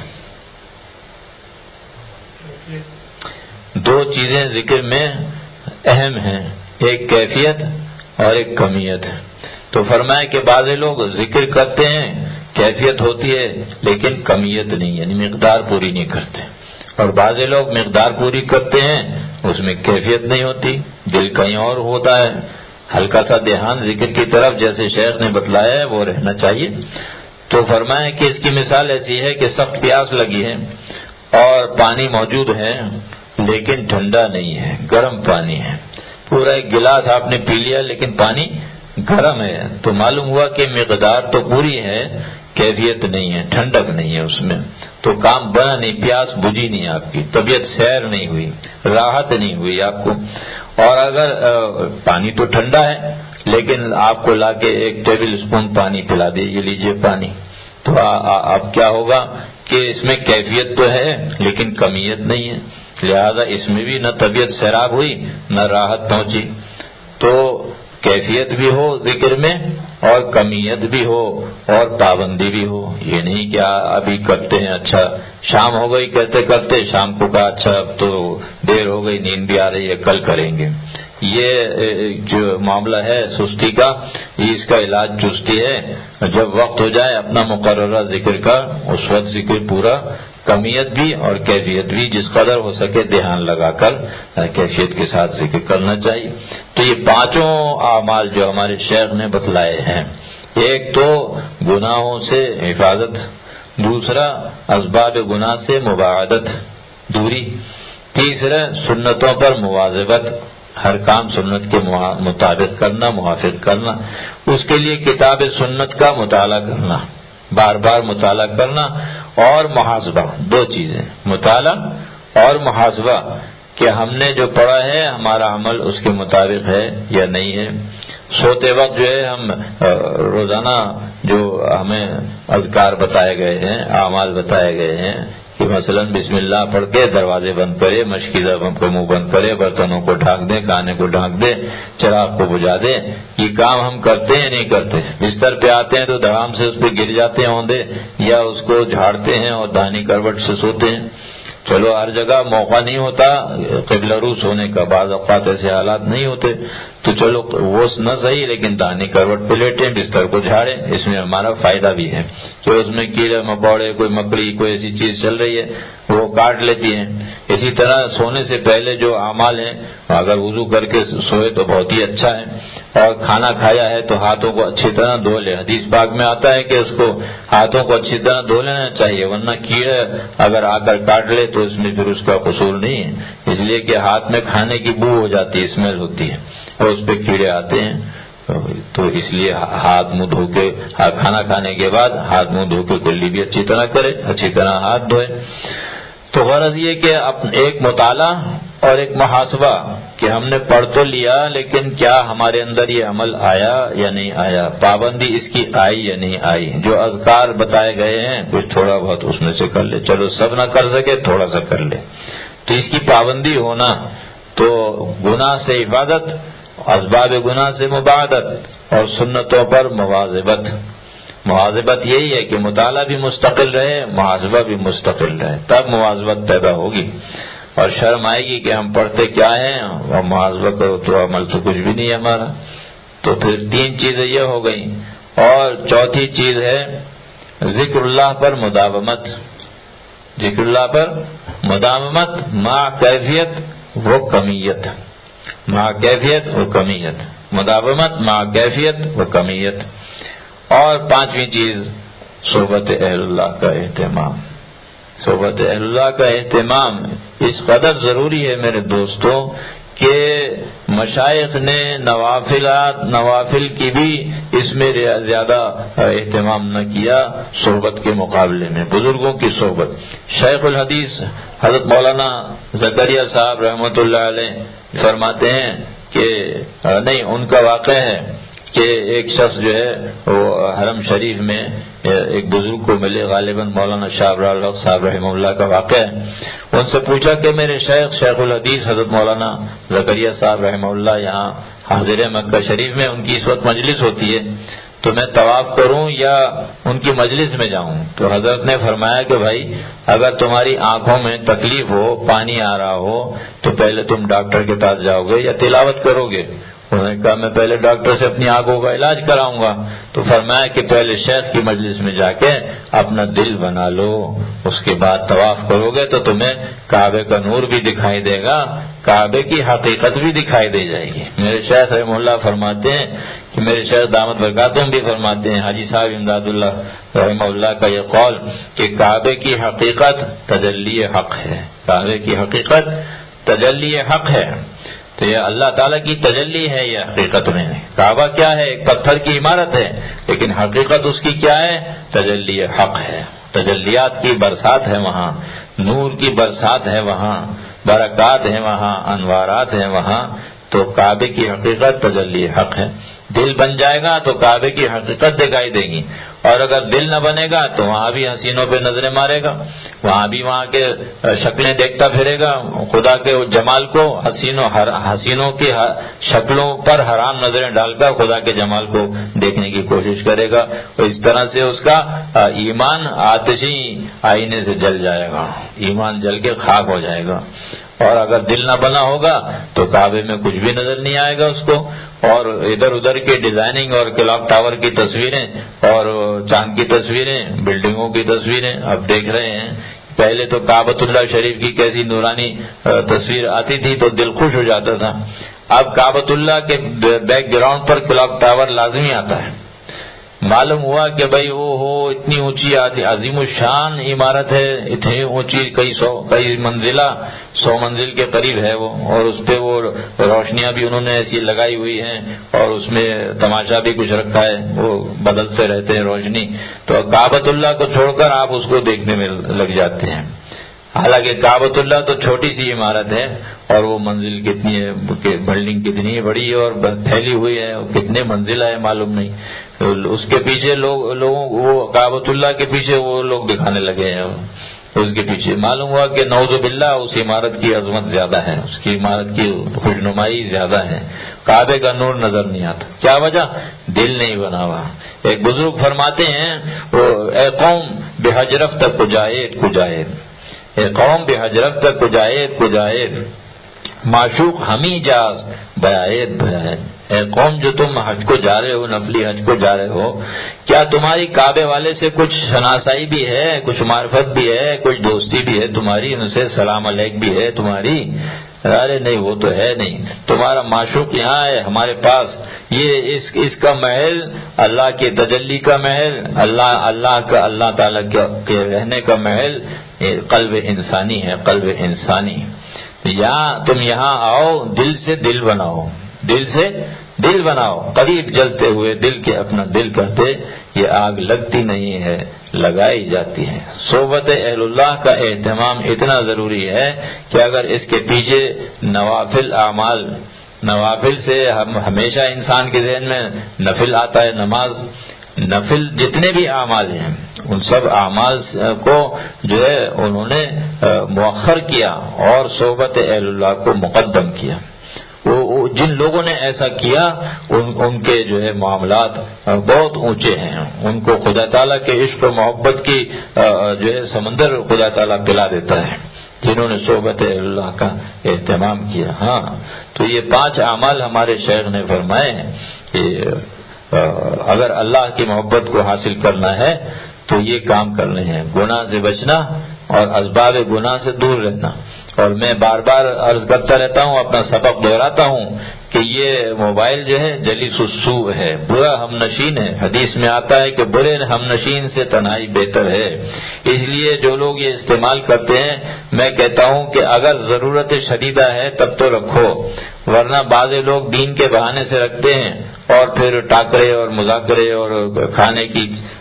دو چیزیں ذکر میں اہم ہیں، ایک کیفیت اور ایک کمیت۔ تو فرمایا کہ بعض لوگ ذکر کرتے ہیں، کیفیت ہوتی ہے لیکن کمیت نہیں، یعنی مقدار پوری نہیں کرتے، اور بعض لوگ مقدار پوری کرتے ہیں اس میں کیفیت نہیں ہوتی، دل کہیں اور ہوتا ہے۔ ہلکا سا دھیان ذکر کی طرف جیسے شیخ نے بتلایا ہے وہ رہنا چاہیے۔ تو فرمایا کہ اس کی مثال ایسی ہے کہ سخت پیاس لگی ہے اور پانی موجود ہے لیکن ٹھنڈا نہیں ہے، گرم پانی ہے، پورا ایک گلاس آپ نے پی لیا لیکن پانی گرم ہے، تو معلوم ہوا کہ مقدار تو پوری ہے، کیفیت نہیں ہے، ٹھنڈک نہیں ہے اس میں، تو کام بنا نہیں، پیاس بجھی نہیں، آپ کی طبیعت سیر نہیں ہوئی، راحت نہیں ہوئی آپ کو۔ اور اگر پانی تو ٹھنڈا ہے لیکن آپ کو لا کے ایک ٹیبل اسپون پانی پلا دے، یہ لیجئے پانی، تو اب کیا ہوگا کہ اس میں کیفیت تو ہے لیکن کمیت نہیں ہے، لہذا اس میں بھی نہ طبیعت سیراب ہوئی نہ راحت پہنچی۔ تو کیفیت بھی ہو ذکر میں اور کمیت بھی ہو اور پابندی بھی ہو، یہ نہیں کہ ابھی کرتے ہیں، اچھا شام ہو گئی کرتے کرتے، شام کو کہا اچھا اب تو دیر ہو گئی، نیند بھی آ رہی ہے، کل کریں گے۔ یہ جو معاملہ ہے سستی کا، اس کا علاج چستی ہے، جب وقت ہو جائے اپنا مقررہ ذکر کا، اس وقت ذکر پورا، کمیت بھی اور کیفیت بھی جس قدر ہو سکے دھیان لگا کر کیفیت کے ساتھ ذکر کرنا چاہیے۔ تو یہ پانچوں اعمال جو ہمارے شیخ نے بتلائے ہیں، ایک تو گناہوں سے حفاظت، دوسرا اسباب گناہ سے مباعدت، دوری. تیسرا سنتوں پر مواظبت، ہر کام سنت کے مطابق کرنا، موافق کرنا. اس کے لیے کتاب سنت کا مطالعہ کرنا، بار بار مطالعہ کرنا، اور محاسبہ. دو چیزیں، مطالعہ اور محاسبہ کہ ہم نے جو پڑھا ہے ہمارا عمل اس کے مطابق ہے یا نہیں ہے. سوتے وقت جو ہے ہم روزانہ جو ہمیں اذکار بتائے گئے ہیں، اعمال بتائے گئے ہیں کہ مثلا بسم اللہ پڑھ کے دروازے بند کرے، مشکیزہ کو منہ بند کرے، برتنوں کو ڈھانک دے، کھانے کو ڈھانک دے، چراغ کو بجھا دے، یہ کام ہم کرتے ہیں نہیں کرتے؟ بستر پہ آتے ہیں تو دھڑام سے اس پہ گر جاتے ہیں اوندے، یا اس کو جھاڑتے ہیں اور دانی کروٹ سے سوتے ہیں. چلو ہر جگہ موقع نہیں ہوتا قبلہ روس ہونے کا، بعض اوقات ایسے حالات نہیں ہوتے، تو چلو وہ نہ صحیح لیکن دانی کروٹ پہ لیٹیں، بستر کو جھاڑیں. اس میں ہمارا فائدہ بھی ہے کہ اس میں کیڑے مکوڑے، کوئی مکڑی، کوئی ایسی چیز چل رہی ہے وہ کاٹ لیتی ہیں. اسی طرح سونے سے پہلے جو اعمال ہیں، اگر وضو کر کے سوئے تو بہت ہی اچھا ہے. اور کھانا کھایا ہے تو ہاتھوں کو اچھی طرح دھو لے. حدیث پاک میں آتا ہے کہ اس کو ہاتھوں کو اچھی طرح دھو لینا چاہیے، ورنہ کیڑے اگر آ کر کاٹ لے تو اس میں پھر اس کا قصور نہیں ہے، اس لیے کہ ہاتھ میں کھانے کی بو ہو جاتی ہے، اسمیل ہوتی ہے اور اس پہ کیڑے آتے ہیں. تو اس لیے ہاتھ منہ دھو کے، کھانا کھانے کے بعد ہاتھ منہ دھو کے کلی بھی اچھی طرح کرے، اچھی طرح ہاتھ دھوئے. تو غرض یہ کہ ایک مطالعہ اور ایک محاسبہ کہ ہم نے پڑھ تو لیا لیکن کیا ہمارے اندر یہ عمل آیا یا نہیں آیا، پابندی اس کی آئی یا نہیں آئی. جو اذکار بتائے گئے ہیں کچھ تھوڑا بہت اس میں سے کر لے، چلو سب نہ کر سکے تھوڑا سا کر لے، تو اس کی پابندی ہونا. تو گناہ سے عبادت، اسباب گناہ سے مباعدت، اور سنتوں پر مواظبت. مواظبت یہی ہے کہ مطالعہ بھی مستقل رہے، محاسبہ بھی مستقل رہے، تب مواظبت پیدا ہوگی. اور شرم آئے گی کہ ہم پڑھتے کیا ہیں اور محاسبہ کرو تو عمل تو کچھ بھی نہیں ہے ہمارا. تو پھر تین چیزیں یہ ہو گئیں. اور چوتھی چیز ہے ذکر اللہ پر مداومت. ذکر اللہ پر مداومت مع کیفیت و کمیت. مع کیفیت و کمیت، مداومت مع کیفیت و کمیت. اور پانچویں چیز صحبت اہل اللہ کا اہتمام. صحبت اہل اللہ کا اہتمام اس قدر ضروری ہے میرے دوستوں کہ مشائخ نے نوافل کی بھی اس میں زیادہ اہتمام نہ کیا صحبت کے مقابلے میں. بزرگوں کی صحبت. شیخ الحدیث حضرت مولانا زکریا صاحب رحمۃ اللہ علیہ فرماتے ہیں کہ نہیں، ان کا واقعہ ہے کہ ایک شخص جو ہے وہ حرم شریف میں ایک بزرگ کو ملے، غالباً مولانا شاہ ابرار الحق صاحب رحمہ اللہ کا واقعہ ہے. ان سے پوچھا کہ میرے شیخ الحدیث حضرت مولانا زکریا صاحب رحمہ اللہ یہاں حاضر مکہ شریف میں، ان کی اس وقت مجلس ہوتی ہے، تو میں طواف کروں یا ان کی مجلس میں جاؤں؟ تو حضرت نے فرمایا کہ بھائی اگر تمہاری آنکھوں میں تکلیف ہو، پانی آ رہا ہو، تو پہلے تم ڈاکٹر کے پاس جاؤ گے یا تلاوت کرو گے؟ انہوں نے کہا میں پہلے ڈاکٹر سے اپنی آنکھوں کا علاج کراؤں گا. تو فرمایا کہ پہلے شیخ کی مجلس میں جا کے اپنا دل بنا لو، اس کے بعد طواف کرو گے تو تمہیں کعبے کا نور بھی دکھائی دے گا، کعبے کی حقیقت بھی دکھائی دے جائے گی. میرے شیخ رحمہ اللہ فرماتے ہیں کہ میرے شیخ دامت برکاتہم بھی فرماتے ہیں، حاجی صاحب امداد اللہ رحمہ اللہ کا یہ قول کہ کعبے کی حقیقت تجلی حق ہے. کعبے کی حقیقت تجلی حق ہے. تو یہ اللہ تعالیٰ کی تجلی ہے. یہ حقیقت میں کعبہ کیا ہے؟ ایک پتھر کی عمارت ہے، لیکن حقیقت اس کی کیا ہے؟ تجلی حق ہے. تجلیات کی برسات ہے وہاں، نور کی برسات ہے وہاں، برکات ہیں وہاں، انوارات ہیں وہاں. تو کعبے کی حقیقت تجلی حق ہے. دل بن جائے گا تو کعبے کی حقیقت دکھائی دے گی، اور اگر دل نہ بنے گا تو وہاں بھی حسینوں پہ نظریں مارے گا، وہاں بھی وہاں کے شکلیں دیکھتا پھرے گا، خدا کے جمال کو حسینوں کی شکلوں پر حرام نظریں ڈال کر خدا کے جمال کو دیکھنے کی کوشش کرے گا. تو اس طرح سے اس کا ایمان آتشی آئینے سے جل جائے گا، ایمان جل کے خاک ہو جائے گا. اور اگر دل نہ بنا ہوگا تو کعبے میں کچھ بھی نظر نہیں آئے گا اس کو. اور ادھر ادھر کی ڈیزائننگ اور کلاک ٹاور کی تصویریں اور چاند کی تصویریں، بلڈنگوں کی تصویریں اب دیکھ رہے ہیں. پہلے تو کعبۃ اللہ شریف کی کیسی نورانی تصویر آتی تھی تو دل خوش ہو جاتا تھا. اب کعبۃ اللہ کے بیک گراؤنڈ پر کلاک ٹاور لازمی آتا ہے. معلوم ہوا کہ بھائی اتنی اونچی عظیم الشان عمارت ہے، اتنی اونچی کئی منزلہ 100 منزل کے قریب ہے وہ، اور اس پہ وہ روشنیاں بھی انہوں نے ایسی لگائی ہوئی ہیں، اور اس میں تماشا بھی کچھ رکھا ہے، وہ بدلتے رہتے ہیں روشنی، تو کعبۃ اللہ کو چھوڑ کر آپ اس کو دیکھنے میں لگ جاتے ہیں۔ حالانکہ کعبۃ اللہ تو چھوٹی سی عمارت ہے، اور وہ منزل کتنی ہے، بلڈنگ کتنی بڑی اور پھیلی ہوئی ہے، کتنے منزل ہے معلوم نہیں۔ اس کے پیچھے لوگوں وہ کعبۃ اللہ کے پیچھے وہ لوگ دکھانے لگے ہیں، اس کے پیچھے معلوم ہوا کہ نعوذ باللہ اس عمارت کی عظمت زیادہ ہے، اس کی عمارت کی خوشنمائی زیادہ ہے، کعبے کا نور نظر نہیں آتا۔ کیا وجہ؟ دل نہیں بنا ہوا۔ ایک بزرگ فرماتے ہیں، اے قوم بحجرف تک کجائد، اے قوم بحجرف تک کجائد، معشوق ہمیں جاز بیعید، اے قوم جو تم حج کو جا رہے ہو، نفلی حج کو جا رہے ہو، کیا تمہاری کعبے والے سے کچھ شناسائی بھی ہے، کچھ معرفت بھی ہے، کچھ دوستی بھی ہے تمہاری، ان سے سلام علیک بھی ہے تمہاری؟ ارے نہیں، وہ تو ہے نہیں، تمہارا معشوق یہاں ہے ہمارے پاس، یہ اس کا محل اللہ کے تجلی کا محل، اللہ تعالیٰ کے رہنے کا محل قلب انسانی ہے، قلب انسانی۔ تم یہاں آؤ، دل سے دل بناؤ، قریب جلتے ہوئے دل کے اپنا دل کرتے، یہ آگ لگتی نہیں ہے، لگائی جاتی ہے۔ صحبت اہل اللہ کا اہتمام اتنا ضروری ہے کہ اگر اس کے پیچھے نوافل سے ہمیشہ انسان کے ذہن میں نفل آتا ہے، نماز، نفل جتنے بھی اعمال ہیں ان سب اعمال کو جو ہے انہوں نے مؤخر کیا اور صحبت اہل اللہ کو مقدم کیا۔ جن لوگوں نے ایسا کیا ان کے جو ہے معاملات بہت اونچے ہیں، ان کو خدا تعالیٰ کے عشق و محبت کی جو ہے سمندر خدا تعالیٰ پلا دیتا ہے، جنہوں نے صحبت اللہ کا اہتمام کیا۔ ہاں، تو یہ 5 اعمال ہمارے شیخ نے فرمائے ہیں کہ اگر اللہ کی محبت کو حاصل کرنا ہے تو یہ کام کرنے ہیں، گناہ سے بچنا اور اسباب گناہ سے دور رہنا۔ اور میں بار بار عرض کرتا رہتا ہوں، اپنا سبق دہراتا ہوں کہ یہ موبائل جو ہے جلیس السوء ہے، برا ہم نشین ہے۔ حدیث میں آتا ہے کہ برے ہم نشین سے تنہائی بہتر ہے۔ اس لیے جو لوگ یہ استعمال کرتے ہیں، میں کہتا ہوں کہ اگر ضرورت شدیدہ ہے تب تو رکھو، ورنہ بعض لوگ دین کے بہانے سے رکھتے ہیں اور پھر ٹاکرے اور مذاکرے اور کھانے کی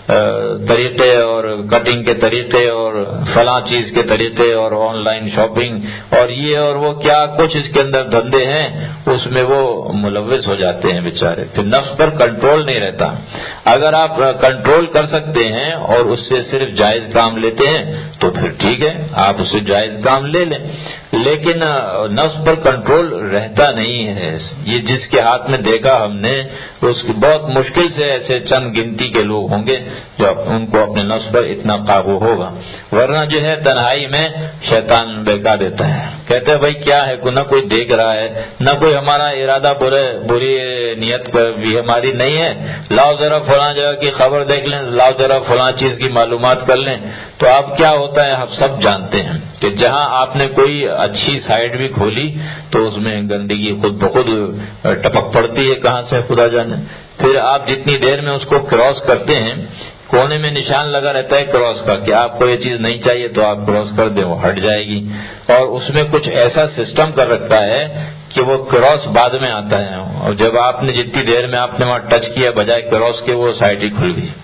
طریقے اور کٹنگ کے طریقے اور فلاں چیز کے طریقے اور آن لائن شاپنگ اور یہ اور وہ کیا کچھ اس کے اندر دھندے ہیں، اس میں وہ ملوث ہو جاتے ہیں بیچارے، پھر نفس پر کنٹرول نہیں رہتا۔ اگر آپ کنٹرول کر سکتے ہیں اور اس سے صرف جائز کام لیتے ہیں تو پھر ٹھیک ہے، آپ اس سے جائز کام لے لیں، لیکن نفس پر کنٹرول رہتا نہیں ہے۔ یہ جس کے ہاتھ میں دیکھا ہم نے، اس کی بہت مشکل سے ایسے چند گنتی کے لوگ ہوں گے جو ان کو اپنے نفس پر اتنا قابو ہوگا، ورنہ جو ہے تنہائی میں شیطان بہکا دیتا ہے، کہتے ہیں بھائی کیا ہے، نہ کوئی دیکھ رہا ہے، نہ کوئی ہمارا ارادہ بری نیت بھی ہماری نہیں ہے، لاؤ ذرا فلاں جگہ کی خبر دیکھ لیں، لاؤ ذرا فلاں چیز کی معلومات کر لیں۔ تو اب کیا ہوتا ہے، ہم سب جانتے ہیں کہ جہاں آپ نے کوئی اچھی سائٹ بھی کھولی تو اس میں گندگی خود بخود ٹپک پڑتی ہے، کہاں سے خدا جانے۔ پھر آپ جتنی دیر میں اس کو کراس کرتے ہیں، کونے میں نشان لگا رہتا ہے کراس کا کہ آپ کو یہ چیز نہیں چاہیے تو آپ کراس کر دیں، وہ ہٹ جائے گی، اور اس میں کچھ ایسا سسٹم کر رکھا ہے کہ وہ کراس بعد میں آتا ہے، اور جب آپ نے جتنی دیر میں آپ نے وہاں ٹچ کیا بجائے کراس کے وہ سائٹ ہی کھل گئی۔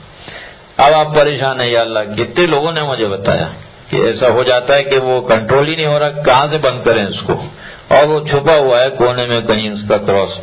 اب آپ پریشان ہیں، یا اللہ، کتنے لوگوں نے مجھے بتایا کہ ایسا ہو جاتا ہے کہ وہ کنٹرول ہی نہیں ہو رہا، کہاں سے بند کریں اس کو، اور وہ چھپا ہوا ہے کونے میں کہیں اس کا کراس،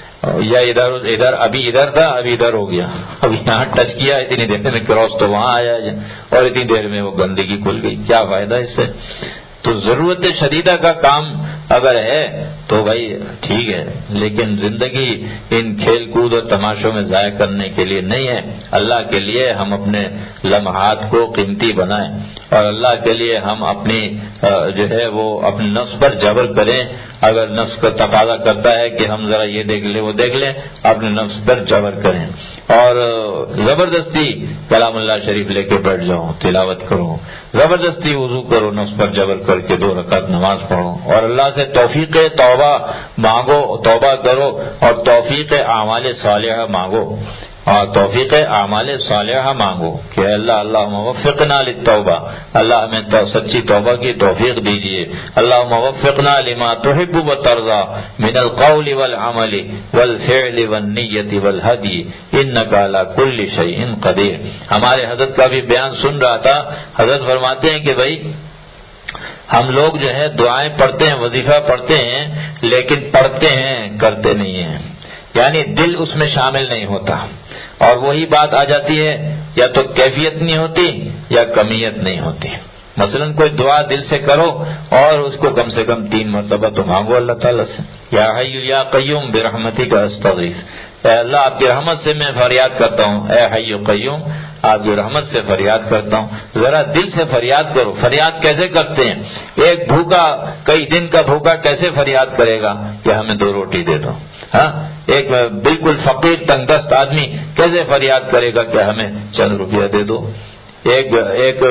یا ادھر ابھی ادھر تھا ابھی ادھر ہو گیا، اب یہاں ٹچ کیا اتنی دیر میں کراس تو وہاں آیا اور اتنی دیر میں وہ گندگی کھل گئی، کیا فائدہ اس سے؟ تو ضرورت شدیدہ کا کام اگر ہے تو بھائی ٹھیک ہے، لیکن زندگی ان کھیل کود اور تماشوں میں ضائع کرنے کے لیے نہیں ہے۔ اللہ کے لیے ہم اپنے لمحات کو قیمتی بنائیں، اور اللہ کے لیے ہم اپنی جو ہے وہ اپنے نفس پر جبر کریں۔ اگر نفس کا تقاضا کرتا ہے کہ ہم ذرا یہ دیکھ لیں وہ دیکھ لیں، اپنے نفس پر جبر کریں، اور زبردستی کلام اللہ شریف لے کے بیٹھ جاؤ، تلاوت کرو، زبردستی وضو کرو، نفس پر جبر کر کے 2 رکعت نماز پڑھو، اور اللہ سے توفیق توبہ مانگو، توبہ کرو، اور توفیق اعمال صالحہ مانگو۔ اور توفیق اعمال صالحہ مانگو کہ اللہ وفقنا للتوبہ، اللہ ہمیں سچی توبہ کی توفیق دیجیے. اللہم وفقنا لما تحب وترضى من القول والعمل والفعل والنیت والہدی انک علی کل شیء قدیر. ہمارے حضرت کا بھی بیان سن رہا تھا. حضرت فرماتے ہیں کہ بھائی ہم لوگ جو ہے دعائیں پڑھتے ہیں، وظیفہ پڑھتے ہیں، لیکن پڑھتے ہیں کرتے نہیں ہیں، یعنی دل اس میں شامل نہیں ہوتا. اور وہی بات آ جاتی ہے، یا تو کیفیت نہیں ہوتی یا کمیت نہیں ہوتی. مثلا کوئی دعا دل سے کرو اور اس کو کم سے کم 3 مرتبہ تو مانگو اللہ تعالیٰ سے. یا حی یا قیوم برحمتک استغیث، اے اللہ آپ کی رحمت سے میں فریاد کرتا ہوں، اے حی قیوم آپ کی رحمت سے فریاد کرتا ہوں. ذرا دل سے فریاد کرو. فریاد کیسے کرتے ہیں؟ ایک بھوکا کئی دن کا بھوکا کیسے فریاد کرے گا کہ ہمیں 2 روٹی دے دو؟ ہاں، ایک بالکل فقیر تنگ دست آدمی کیسے فریاد کرے گا کہ ہمیں چند روپیہ دے دو؟ ایک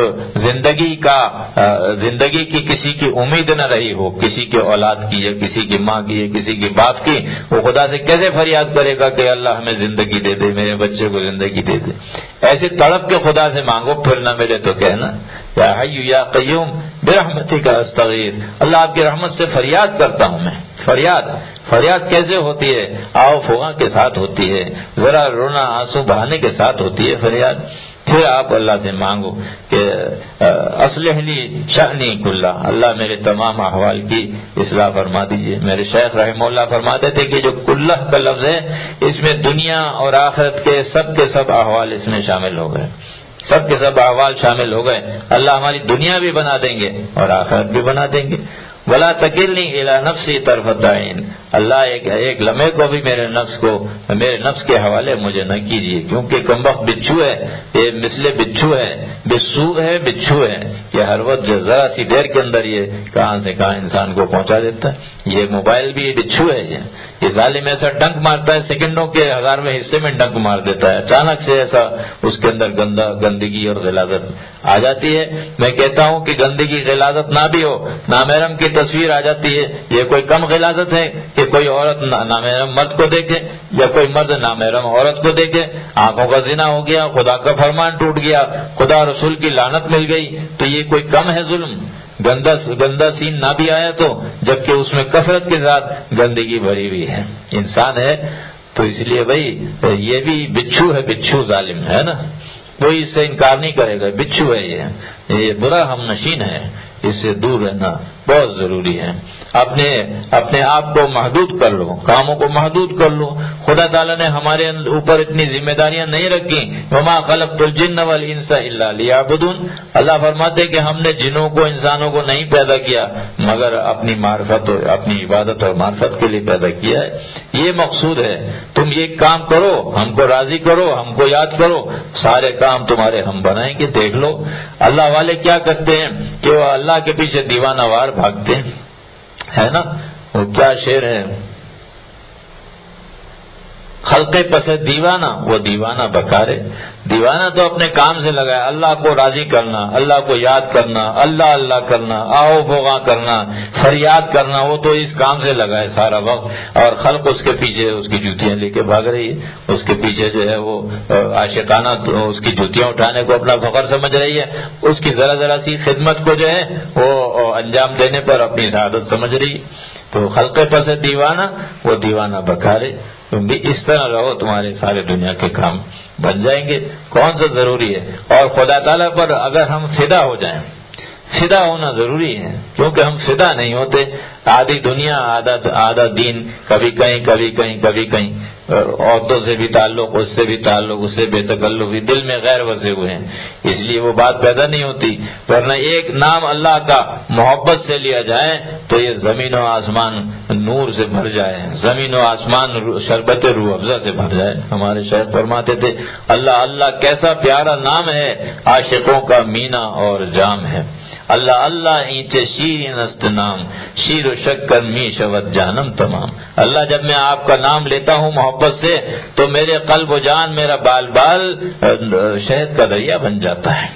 زندگی کی کسی کی امید نہ رہی ہو، کسی کے اولاد کی یا کسی کی ماں کی یا کسی کی باپ کی، وہ خدا سے کیسے فریاد کرے گا کہ اللہ ہمیں زندگی دے دے، میرے بچے کو زندگی دے دے؟ ایسے تڑپ کے خدا سے مانگو، پھر نہ ملے تو کہنا یا حی یا قیوم برحمتک استغیث، اللہ آپ کی رحمت سے فریاد کرتا ہوں میں. فریاد کیسے ہوتی ہے؟ آؤ فغاں کے ساتھ ہوتی ہے، ذرا رونا آنسو بہانے کے ساتھ ہوتی ہے فریاد. پھر آپ اللہ سے مانگو کہ اصلح لی شأنی کلہ، اللہ میرے تمام احوال کی اصلاح فرما دیجئے. میرے شیخ رحمہ اللہ فرماتے تھے کہ جو کلہ کا لفظ ہے اس میں دنیا اور آخرت کے سب احوال اس میں شامل ہو گئے، سب کے سب احوال شامل ہو گئے. اللہ ہماری دنیا بھی بنا دیں گے اور آخرت بھی بنا دیں گے. ولا تکلنی الی نفسی طرفۃ عین، اللہ ایک لمحے کو بھی میرے نفس کے حوالے مجھے نہ کیجیے، کیونکہ کمبخت بچھو ہے، یہ مثل بچھو ہے، بچھو ہے کہ ہر وقت جو ذرا سی دیر کے اندر یہ کہاں سے کہاں انسان کو پہنچا دیتا ہے. یہ موبائل بھی بچھو ہے، یہ ظالم ایسا ڈنک مارتا ہے، سیکنڈوں کے 1000ویں حصے میں ڈنک مار دیتا ہے. اچانک سے ایسا اس کے اندر گندگی اور غلاظت آ جاتی ہے. میں کہتا ہوں کہ گندگی غلاظت نہ بھی ہو، نامحرم کی تصویر آ جاتی ہے. یہ کوئی کم غلاظت ہے کہ کوئی عورت نامحرم مرد کو دیکھے یا کوئی مرد نامحرم عورت کو دیکھے؟ آنکھوں کا زنا ہو گیا، خدا کا فرمان ٹوٹ گیا، خدا رسول کی لعنت مل گئی، تو یہ کوئی کم ہے ظلم؟ گندا سین نہ بھی آیا تو، جبکہ اس میں کثرت کے ساتھ گندگی بھری ہوئی ہے. انسان ہے تو اس لیے بھائی یہ بھی بچھو ہے، بچھو ظالم ہے نا، کوئی اس سے انکار نہیں کرے گا. بچھو ہے، یہ برا ہم نشین ہے، اس سے دور رہنا بہت ضروری ہے. اپنے آپ کو محدود کر لو، کاموں کو محدود کر لو. خدا تعالیٰ نے ہمارے اوپر اتنی ذمہ داریاں نہیں رکھی. وما خلقت الجن والانس الا لیعبدون، اللہ فرماتے کہ ہم نے جنوں کو انسانوں کو نہیں پیدا کیا مگر اپنی معرفت اور اپنی عبادت اور معرفت کے لیے پیدا کیا ہے. یہ مقصود ہے. تم یہ کام کرو، ہم کو راضی کرو، ہم کو یاد کرو، سارے کام تمہارے ہم بنائیں گے. دیکھ لو اللہ والے کیا کرتے ہیں کہ وہ اللہ کے پیچھے دیوانہ وار بھاگتے ہیں، ہے نا. وہ کیا شعر ہے، خلق پس دیوانہ وہ دیوانہ بکارے. دیوانہ تو اپنے کام سے لگا ہے، اللہ کو راضی کرنا، اللہ کو یاد کرنا، اللہ کرنا، آؤ بوغاں کرنا، فریاد کرنا، وہ تو اس کام سے لگا ہے سارا وقت. اور خلق اس کے پیچھے اس کی جوتیاں لے کے بھاگ رہی ہے، اس کے پیچھے جو ہے وہ عاشقانہ اس کی جوتیاں اٹھانے کو اپنا فخر سمجھ رہی ہے، اس کی ذرا سی خدمت کو جو ہے وہ انجام دینے پر اپنی سعادت سمجھ رہی ہے. تو خلق پس دیوانہ وہ دیوانہ بکارے. تم بھی اس طرح رہو، تمہارے سارے دنیا کے کام بن جائیں گے. کون سا ضروری ہے؟ اور خدا تعالیٰ پر اگر ہم فدا ہو جائیں، فدا ہونا ضروری ہے، کیونکہ ہم فدا نہیں ہوتے. آدھی دنیا آدھا دین، کبھی کہیں عورتوں سے بھی تعلق، اس سے بھی تعلق، اس سے بے تکلفی، دل میں غیر بسے ہوئے ہیں، اس لیے وہ بات پیدا نہیں ہوتی. ورنہ ایک نام اللہ کا محبت سے لیا جائے تو یہ زمین و آسمان نور سے بھر جائے، زمین و آسمان شربت روح افزا سے بھر جائے. ہمارے شیخ فرماتے تھے اللہ کیسا پیارا نام ہے، عاشقوں کا مینا اور جام ہے. اللہ اینچے شیرین است نام، شیر و شکر می شود جانم تمام. اللہ جب میں آپ کا نام لیتا ہوں محبت سے تو میرے قلب و جان، میرا بال شہد کا دریا بن جاتا ہے.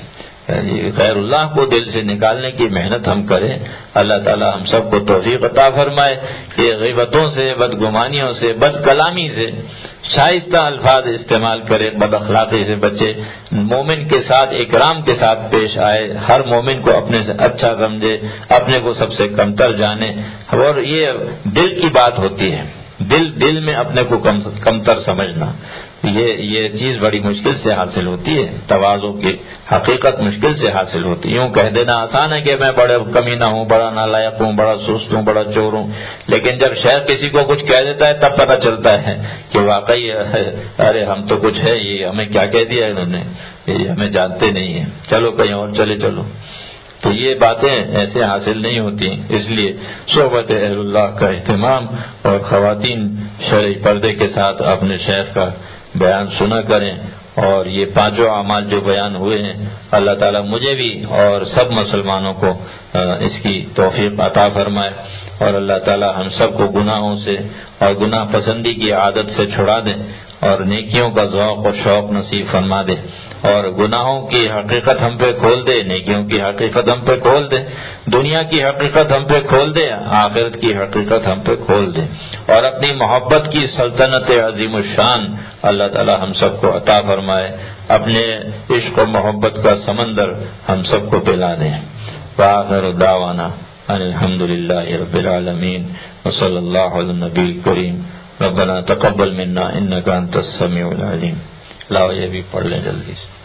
غیر اللہ کو دل سے نکالنے کی محنت ہم کریں. اللہ تعالی ہم سب کو توفیق عطا فرمائے کہ غیبتوں سے، بدگمانیوں سے، بد کلامی سے شائستہ الفاظ استعمال کرے، بد اخلاقی سے بچے، مومن کے ساتھ اکرام کے ساتھ پیش آئے، ہر مومن کو اپنے سے اچھا سمجھے، اپنے کو سب سے کمتر جانے. اور یہ دل کی بات ہوتی ہے، دل میں اپنے کو کمتر سمجھنا، یہ چیز بڑی مشکل سے حاصل ہوتی ہے. تواضع کی حقیقت مشکل سے حاصل ہوتی ہے. یوں کہہ دینا آسان ہے کہ میں بڑا کمینہ ہوں، بڑا نالائق ہوں، بڑا سست ہوں، بڑا چور ہوں، لیکن جب شیخ کسی کو کچھ کہہ دیتا ہے تب پتہ چلتا ہے کہ واقعی ارے ہم تو کچھ ہے، یہ ہمیں کیا کہہ دیا انہوں نے، یہ ہمیں جانتے نہیں ہیں، چلو کہیں اور چلے چلو. تو یہ باتیں ایسے حاصل نہیں ہوتی. اس لیے صحبت اہل اللہ کا اہتمام، اور خواتین شرعی پردے کے ساتھ اپنے شیخ کا بیان سنا کریں. اور یہ پانچوں اعمال جو بیان ہوئے ہیں، اللہ تعالیٰ مجھے بھی اور سب مسلمانوں کو اس کی توفیق عطا فرمائے، اور اللہ تعالیٰ ہم سب کو گناہوں سے اور گناہ پسندی کی عادت سے چھڑا دے، اور نیکیوں کا ذوق اور شوق نصیب فرما دے، اور گناہوں کی حقیقت ہم پہ کھول دے، نیکیوں کی حقیقت ہم پہ کھول دے، دنیا کی حقیقت ہم پہ کھول دے، آخرت کی حقیقت ہم پہ کھول دے، اور اپنی محبت کی سلطنت عظیم الشان اللہ تعالی ہم سب کو عطا فرمائے، اپنے عشق و محبت کا سمندر ہم سب کو پلا دے. وآخر دعوانا ان الحمد للہ رب العالمین وصلی اللہ علی النبی الکریم. ربنا تقبل منا انک انت السمیع العلیم. لاؤ یہ بھی پڑھ لیں جلدی سے.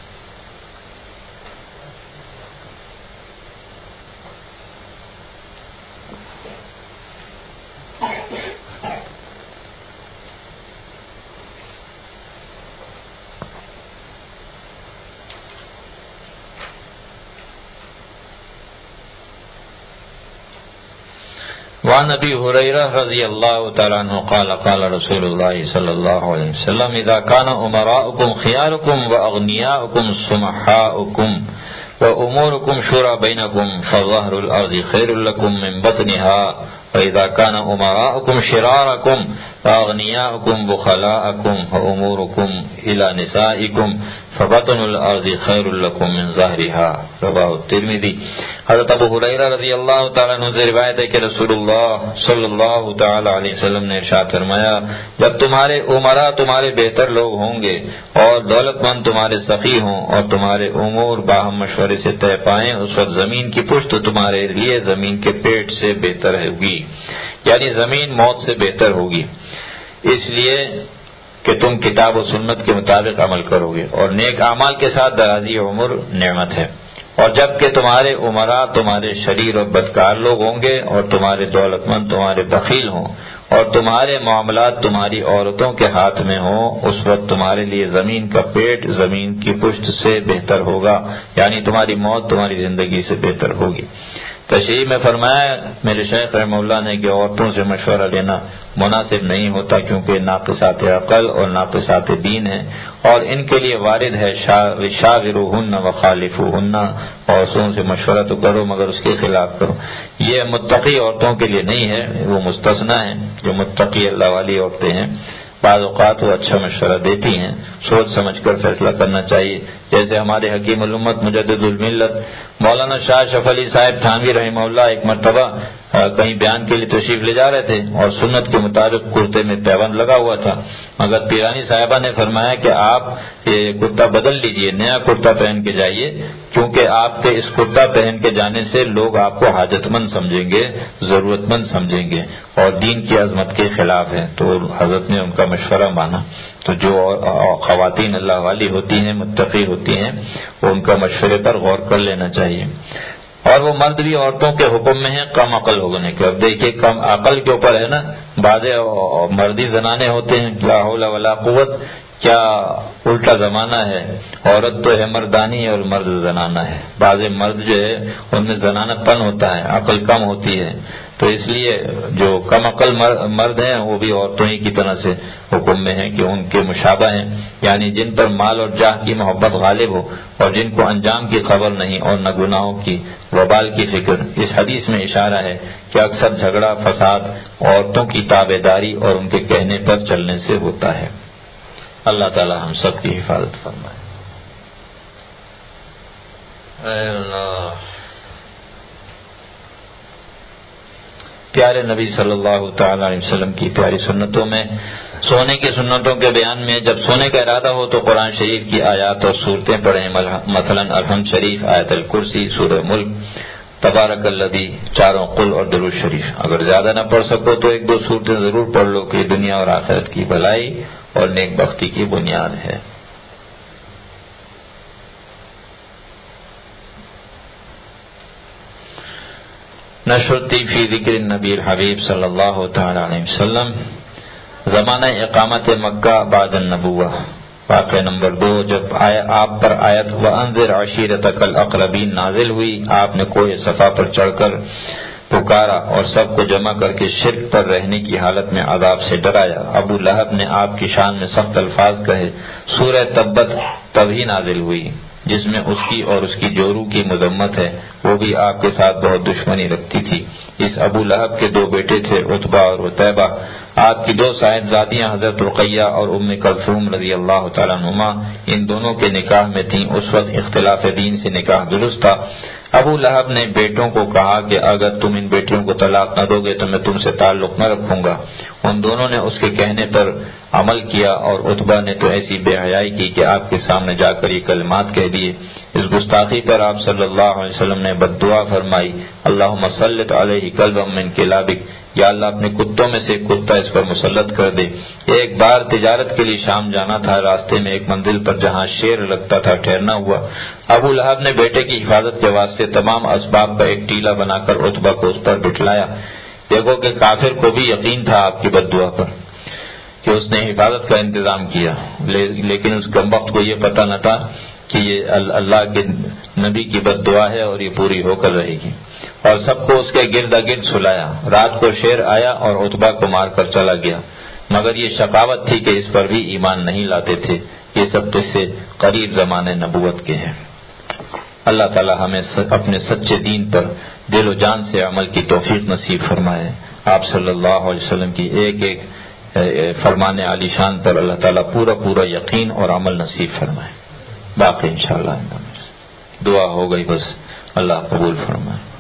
وعن ابی ہریرہ رضی اللہ تعالی عنہ قال قال رسول اللہ صلی اللہ علیہ وسلم اذا كان امراؤكم خياركم واغنياؤكم سمحاؤكم واموركم شورى بينكم فظهر الارض خير لكم من بطنها وإذا كان أمراؤكم شراركم وأغنياؤكم بخلاءكم وأموركم إلى نسائكم فبطن الأرض خير لكم من ظهرها. رواه الترمذی. حضرت ابو ہریرہ رضی اللہ تعالیٰ عنہ سے روایت ہے کہ رسول اللہ صلی اللہ تعالی علیہ وسلم نے ارشاد فرمایا، جب تمہارے عمراء تمہارے بہتر لوگ ہوں گے اور دولت مند تمہارے سخی ہوں اور تمہارے امور باہم مشورے سے طے پائیں، اس وقت زمین کی پشت تمہارے لیے زمین کے پیٹ سے بہتر ہوگی، یعنی زمین موت سے بہتر ہوگی، اس لیے کہ تم کتاب و سنت کے مطابق عمل کرو گے، اور نیک اعمال کے ساتھ درازی عمر نعمت ہے. اور جب کہ تمہارے عمراء تمہارے شریر اور بدکار لوگ ہوں گے اور تمہارے دولت مند تمہارے بخیل ہوں اور تمہارے معاملات تمہاری عورتوں کے ہاتھ میں ہوں، اس وقت تمہارے لیے زمین کا پیٹ زمین کی پشت سے بہتر ہوگا، یعنی تمہاری موت تمہاری زندگی سے بہتر ہوگی. تشریح میں فرمایا میرے شیخ رحمہ اللہ نے کہ عورتوں سے مشورہ لینا مناسب نہیں ہوتا، کیونکہ ناقصات عقل اور ناقصات دین ہیں، اور ان کے لیے وارد ہے شاورہن وخالفوہن، عورتوں سے مشورہ تو کرو مگر اس کے خلاف کرو. یہ متقی عورتوں کے لیے نہیں ہے، وہ مستثنیٰ ہیں. جو متقی اللہ والی عورتیں ہیں بعض اوقات وہ اچھا مشورہ دیتی ہیں، سوچ سمجھ کر فیصلہ کرنا چاہیے. جیسے ہمارے حکیم الامت مجدد الملت مولانا شاہ شف علی صاحب تھانوی رحمہ اللہ ایک مرتبہ کہیں بیان کے لیے تشریف لے جا رہے تھے اور سنت کے مطابق کرتے میں پیوند لگا ہوا تھا، مگر پیرانی صاحبہ نے فرمایا کہ آپ یہ کرتا بدل لیجئے، نیا کرتا پہن کے جائیے، کیونکہ آپ کے اس کرتا پہن کے جانے سے لوگ آپ کو حاجت مند سمجھیں گے، ضرورت مند سمجھیں گے، اور دین کی عظمت کے خلاف ہے. تو حضرت نے ان کا مشورہ مانا. تو جو خواتین اللہ والی ہوتی ہیں، متقی ہوتی ہیں، وہ ان کا مشورے پر غور کر لینا چاہیے. اور وہ مرد بھی عورتوں کے حکم میں ہیں کم عقل ہونے کے. اب دیکھیے کم عقل کے اوپر ہے نا، بعض مردی زنانے ہوتے ہیں، لا حول ولا قوت، کیا الٹا زمانہ ہے. عورت تو ہے مردانی اور مرد زنانہ ہے. بعض مرد جو ہے ان میں زنانت پن ہوتا ہے، عقل کم ہوتی ہے. تو اس لیے جو کم عقل مرد ہیں وہ بھی عورتوں ہی کی طرح سے حکم میں ہیں کہ ان کے مشابہ ہیں، یعنی جن پر مال اور جاہ کی محبت غالب ہو اور جن کو انجام کی خبر نہیں اور نہ گناہوں کی وبال کی فکر. اس حدیث میں اشارہ ہے کہ اکثر جھگڑا فساد عورتوں کی تابع داری اور ان کے کہنے پر چلنے سے ہوتا ہے. اللہ تعالی ہم سب کی حفاظت فرمائے. اے اللہ پیارے نبی صلی اللہ تعالی علیہ وسلم کی پیاری سنتوں میں سونے کی سنتوں کے بیان میں جب سونے کا ارادہ ہو تو قرآن شریف کی آیات اور صورتیں پڑھیں، مثلا الحمد شریف، آیت الکرسی، سورہ ملک، تبارک الذی، چاروں قل اور درود شریف۔ اگر زیادہ نہ پڑھ سکو تو ایک دو صورتیں ضرور پڑھ لو کہ دنیا اور آخرت کی بھلائی اور نیک بختی کی بنیاد ہے۔ نشرتی فی ذکر النبی الحبیب صلی اللہ تعالی علیہ وسلم، زمانہ اقامت مکہ بعد النبوہ، واقعہ نمبر 2، جب آپ پر آیت وَأَنذِرْ عَشِيرَتَكَ الْأَقْرَبِينَ نازل ہوئی، آپ نے کوہ صفا پر چڑھ کر پکارا اور سب کو جمع کر کے شرک پر رہنے کی حالت میں عذاب سے ڈرایا۔ ابو لہب نے آپ کی شان میں سخت الفاظ کہے۔ سورہ تبت تبھی نازل ہوئی جس میں اس کی اور اس کی جورو کی مذمت ہے، وہ بھی آپ کے ساتھ بہت دشمنی رکھتی تھی۔ اس ابو لہب کے 2 بیٹے تھے، عتبہ اور عتیبہ۔ آپ کی 2 صاحبزادیاں حضرت رقیہ اور ام کلثوم رضی اللہ تعالیٰ عنہما ان دونوں کے نکاح میں تھیں۔ اس وقت اختلاف دین سے نکاح درست تھا۔ ابو لہب نے بیٹوں کو کہا کہ اگر تم ان بیٹیوں کو طلاق نہ دو گے تو میں تم سے تعلق نہ رکھوں گا۔ ان دونوں نے اس کے کہنے پر عمل کیا اور عتبہ نے تو ایسی بے حیائی کی کہ آپ کے سامنے جا کر یہ کلمات کہہ دیے۔ اس گستاخی پر آپ صلی اللہ علیہ وسلم نے بد دعا فرمائی، اللہم سلط علیہ کلبا من کلابک، یا اللہ اپنے کتوں میں سے ایک کتا اس پر مسلط کر دے۔ ایک بار تجارت کے لیے شام جانا تھا، راستے میں ایک منزل پر جہاں شیر لگتا تھا ٹھہرنا ہوا۔ ابو لہب نے بیٹے کی حفاظت کے واسطے تمام اسباب کا ایک ٹیلا بنا کر عتبہ کو اس پر بٹھلایا۔ دیکھو کہ کافر کو بھی یقین تھا آپ کی بد دعا پر کہ اس نے حفاظت کا انتظام کیا، لیکن اس کمبخت کو یہ پتہ نہ تھا کہ یہ اللہ کے نبی کی بد دعا ہے اور یہ پوری ہو کر رہے گی، اور سب کو اس کے گرد گرد سلایا۔ رات کو شیر آیا اور عتبہ کو مار کر چلا گیا، مگر یہ شقاوت تھی کہ اس پر بھی ایمان نہیں لاتے تھے۔ یہ سب قصے قریب زمانے نبوت کے ہیں۔ اللہ تعالی ہمیں اپنے سچے دین پر دل و جان سے عمل کی توفیق نصیب فرمائے۔ آپ صلی اللہ علیہ وسلم کی ایک ایک فرمان عالی شان پر اللہ تعالیٰ پورا یقین اور عمل نصیب فرمائے۔ باقی انشاءاللہ دعا ہو گئی، بس اللہ قبول فرمائے۔